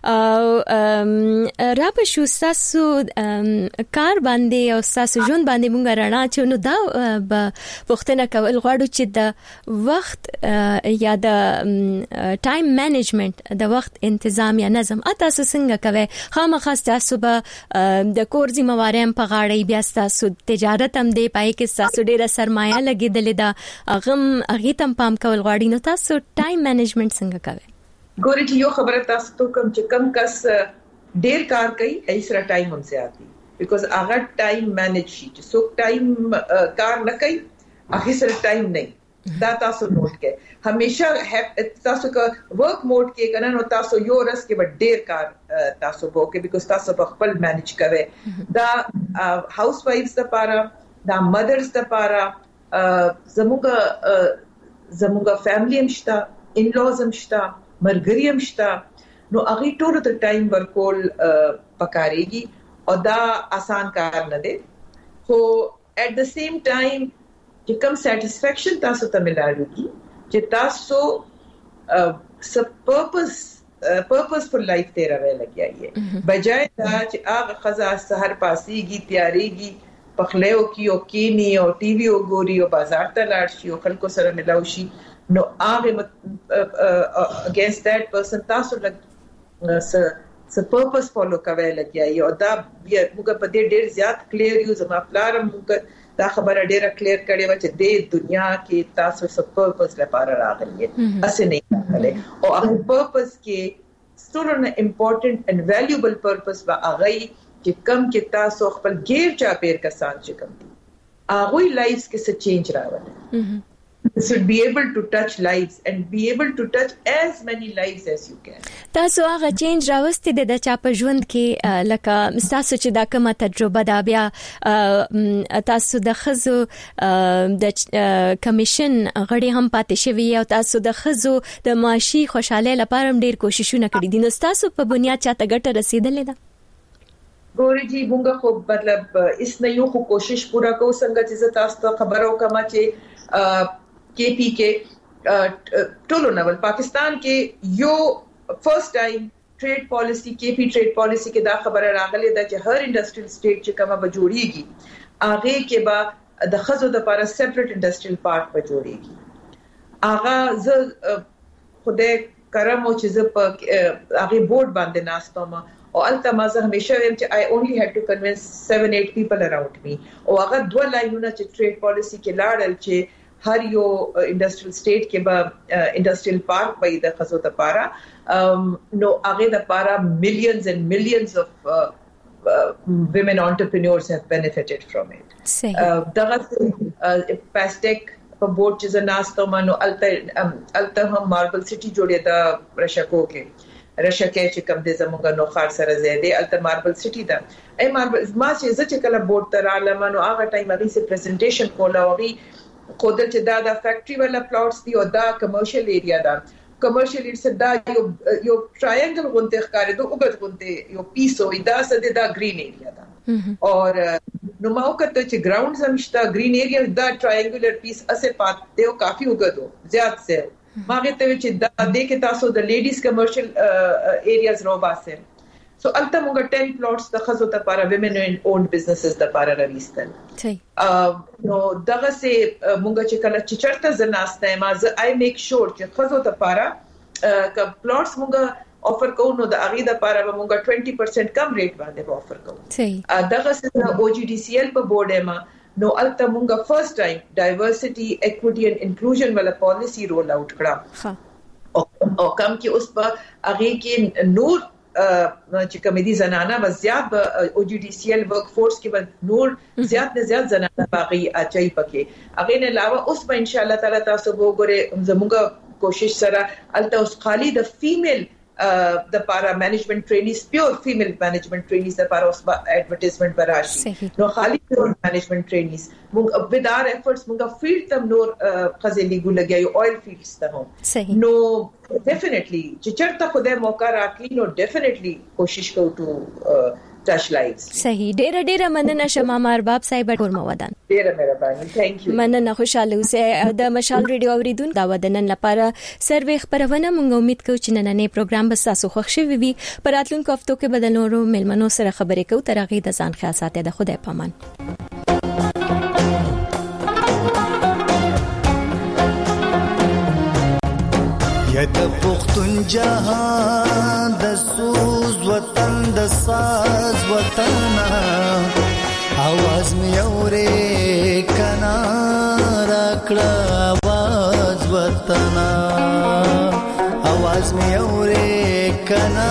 را په شو تاسو کار باندې او تاسو ژوند باندې مونږ رڼا چې نو دا وختونه کول غواړو چې د وخت یا د ټایم مینجمنت د وخت تنظیم یا نظم تاسو څنګه کوي؟ خامخا تاسو به د کور ذمہواریم په غاړه بیا تاسو تجارت هم دی پای کې تاسو ډیره سرمایه لګیدلې ده اغم اغه تم پام کول غواړي نو تاسو ټایم مینجمنت څنګه کوي؟ ګورې چې یو خبره تاسو ته کوم چې کم کس ډیر کار کوي ایسره ټایم هم زیاتی بیکاز هغه ټایم مینج شي چې څوک ټایم کار نه کوي هغه سره ټایم نه دا تاسو نوٹ کړئ. همیشه تاسو کا ورک موډ کې کنه نو تاسو یو رس کې ډیر کار تاسو وکړئ بیکاز تاسو په خپل مینج کوي. دا هاوس وایفز لپاره دا مدرز لپاره زموږه زموږه فیملی هم شته ان لوز هم شته مرګري هم شته نو هغه ټول ته ټایم ورکول پکاريږي او دا آسان کار نه دی خو at the same time چې کوم سټیسفیکشن تاسو ته ملایږي چې تاسو س پرپس پرپسفل لایف تیرا وی لګیایي بجای دا چې هغه خزا سحر پاسيږي تیاریږي پخلیو کی او کینی او ټي وي او ګوري او بازار ته لاړ شي او خلکو سره ملاو شي نو هغه اگینست دیٹ پرسن تاسو لګ س س پرپس فالو کوي لګیایي او دا موږ په دې ډېر زیات کلیر یو زما پلان موږ دا خبره ډیره کلیر کړې و چې د دنیا کې تاسو څه پرپس لپاره راغلي اسه نه راغلي او هغه پرپس کې ستورنه امپورټنٹ اند ویلیوبل پرپس وا هغه چې کم کې تاسو خپل غیر چا پیر کسان چې کم دي هغه لایفز کې څه چینج راوړي should be able to touch lives and be able to touch as many lives as you can. تاسو هغه چینج راوستي د چا په ژوند کې لکه تاسو چې دا کومه تجربه دا بیا تاسو د خزو د کمیشن غړي هم پاتې شوی او تاسو د خزو د معاشي خوشاله لپاره هم ډیر کوششونه کړی دي نو تاسو په بنیاد چاته ګټه رسیدلې ده؟ ګوري جی مونږ خو مطلب اس نه یو خو کوشش پورا کو څنګه چې تاسو ته خبرو کما چې کے پی کے ټولو نول پاکستان کې یو فرست ټایم ټریډ پالیسی کے پی ټریډ پالیسی کې دا خبره راغله چې هر انډستریل سټیټ چې کومه به جوړیږي هغه کې به د خزو د لپاره سیپریټ انډستریل پارک به جوړیږي هغه ز خوده کرم او چې ز په هغه بورډ باندې ناستم او التمازه همیشه ویم چې I only had to convince seven eight people around me او هغه دوه لاینونه چې ټریډ پالیسی کې لاړل چې هر یو انډستریل سټیټ کې به انډستریل پارک به د خزو ته پاره نو هغه د پاره millions and millions of uh, uh, women entrepreneurs have benefited from it. دغه پاستیک په بورډ چې زناستو منو الته الته هم ماربل سټي جوړه دا رشکو کې رشکه چې کوم د زموږ نو خار سره زیاده الته ماربل سټي دا ای ماربل ما چې چې کله بورډ تر عالمانو هغه ټایم هغه سي پریزنټیشن کولا وغي خودل چې دا د فیکټری ولا پلاټس دی او دا کمرشل ایریا دا کمرشل ایریا دا یو یو ټرایانګل غونډه ښکارې دوه وګت غونډه یو پیسو دا سده دا گرین ایریا دا اور نو ما وکړه چې ګراوند زمشتا گرین ایریا دا ټرایانګولر پیس اسه پات دیو کافی وګدو زیات سه ما ته چې دا د کې تاسو د لیډیز کمرشل ایریاز رو باسه سو الته موږ ten plots د خزو ته لپاره women owned businesses د لپاره راوستل صحیح نو دغه سه موږ چې کله چې چرته زناسته ما ز I make sure چې خزو ته لپاره ک plots موږ offer کوو نو د اغه د لپاره موږ twenty percent کم ریټ باندې offer کوو صحیح دغه سه O G D C L په بورډ ما نو الته موږ فرست ټایم ډایورسټي ایکوټي اینڈ انکلوژن ولا پالیسی رول آؤٹ کړه ها او کم کې اوس په اغه کې نور چې کمیدي زنانه و زیات او جی ډی سی ال ورک فورس کې و نور زیات نه زیات زنانه باقي اچي پکې اغه نه علاوه اوس په ان شاء الله تعالی تاسو وګوره زموږه کوشش سره الته اوس خالي د فیمیل د پارا مینجمنت ټرینیز پیور فیمیل مینجمنت ټرینیز د پارا اوس ایڈورټایزمنت براشي نو خالي پیور مینجمنت ټرینیز موږ ود آر ایفورټس موږ فیلډ تم نور خزلي ګو لګي اویل فیلډز ته نو ډیفینیټلی چې چرته خدای موقع راکړي نو ډیفینیټلی کوشش کوو ټو touch lives. صحیح. ډېر ډېر مننه شمام ارباب صاحب ټول مودان. ډېر مهرباني. thank you. مننه. خوشاله اوسئ. د مشال ریډیو اوریدونکو دا ودنن لپاره سروې خبرونه مونږ امید کوو چې نننې پروګرام به تاسو خوښ شي وي. پر راتلونکو هفتو کې به د نورو ملمنو سره خبرې کوو. تر هغه د ځان خیال ساتئ. د خدای پامان. یا د پختون جهان د سوز وطن د ساز وطن आवाज می اورې کنا راکړه आवाज وطن आवाज می اورې کنا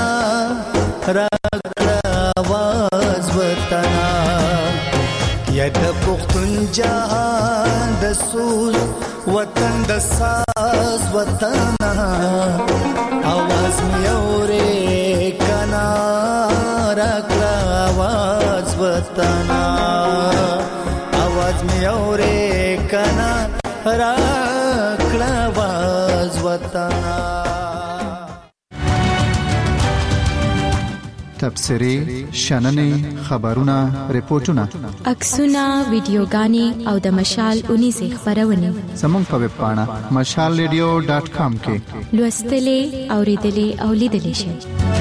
راکړه आवाज وطن یا د پختون جهان د سوز وطن د ساز وطن आवाज می اورې کنا راکړه आवाज وطن आवाज می اورې کنا راکړه आवाज وطن. تبصرې، شننې، خبرونه، ریپورتونه، عکسونه، ویډیوګانې او د مشال اونیزه خبرونه زموږ په ویب پاڼه مشال ریډیو ډاټ کام کې لوستلې، اوریدلې او لیدلې شئ.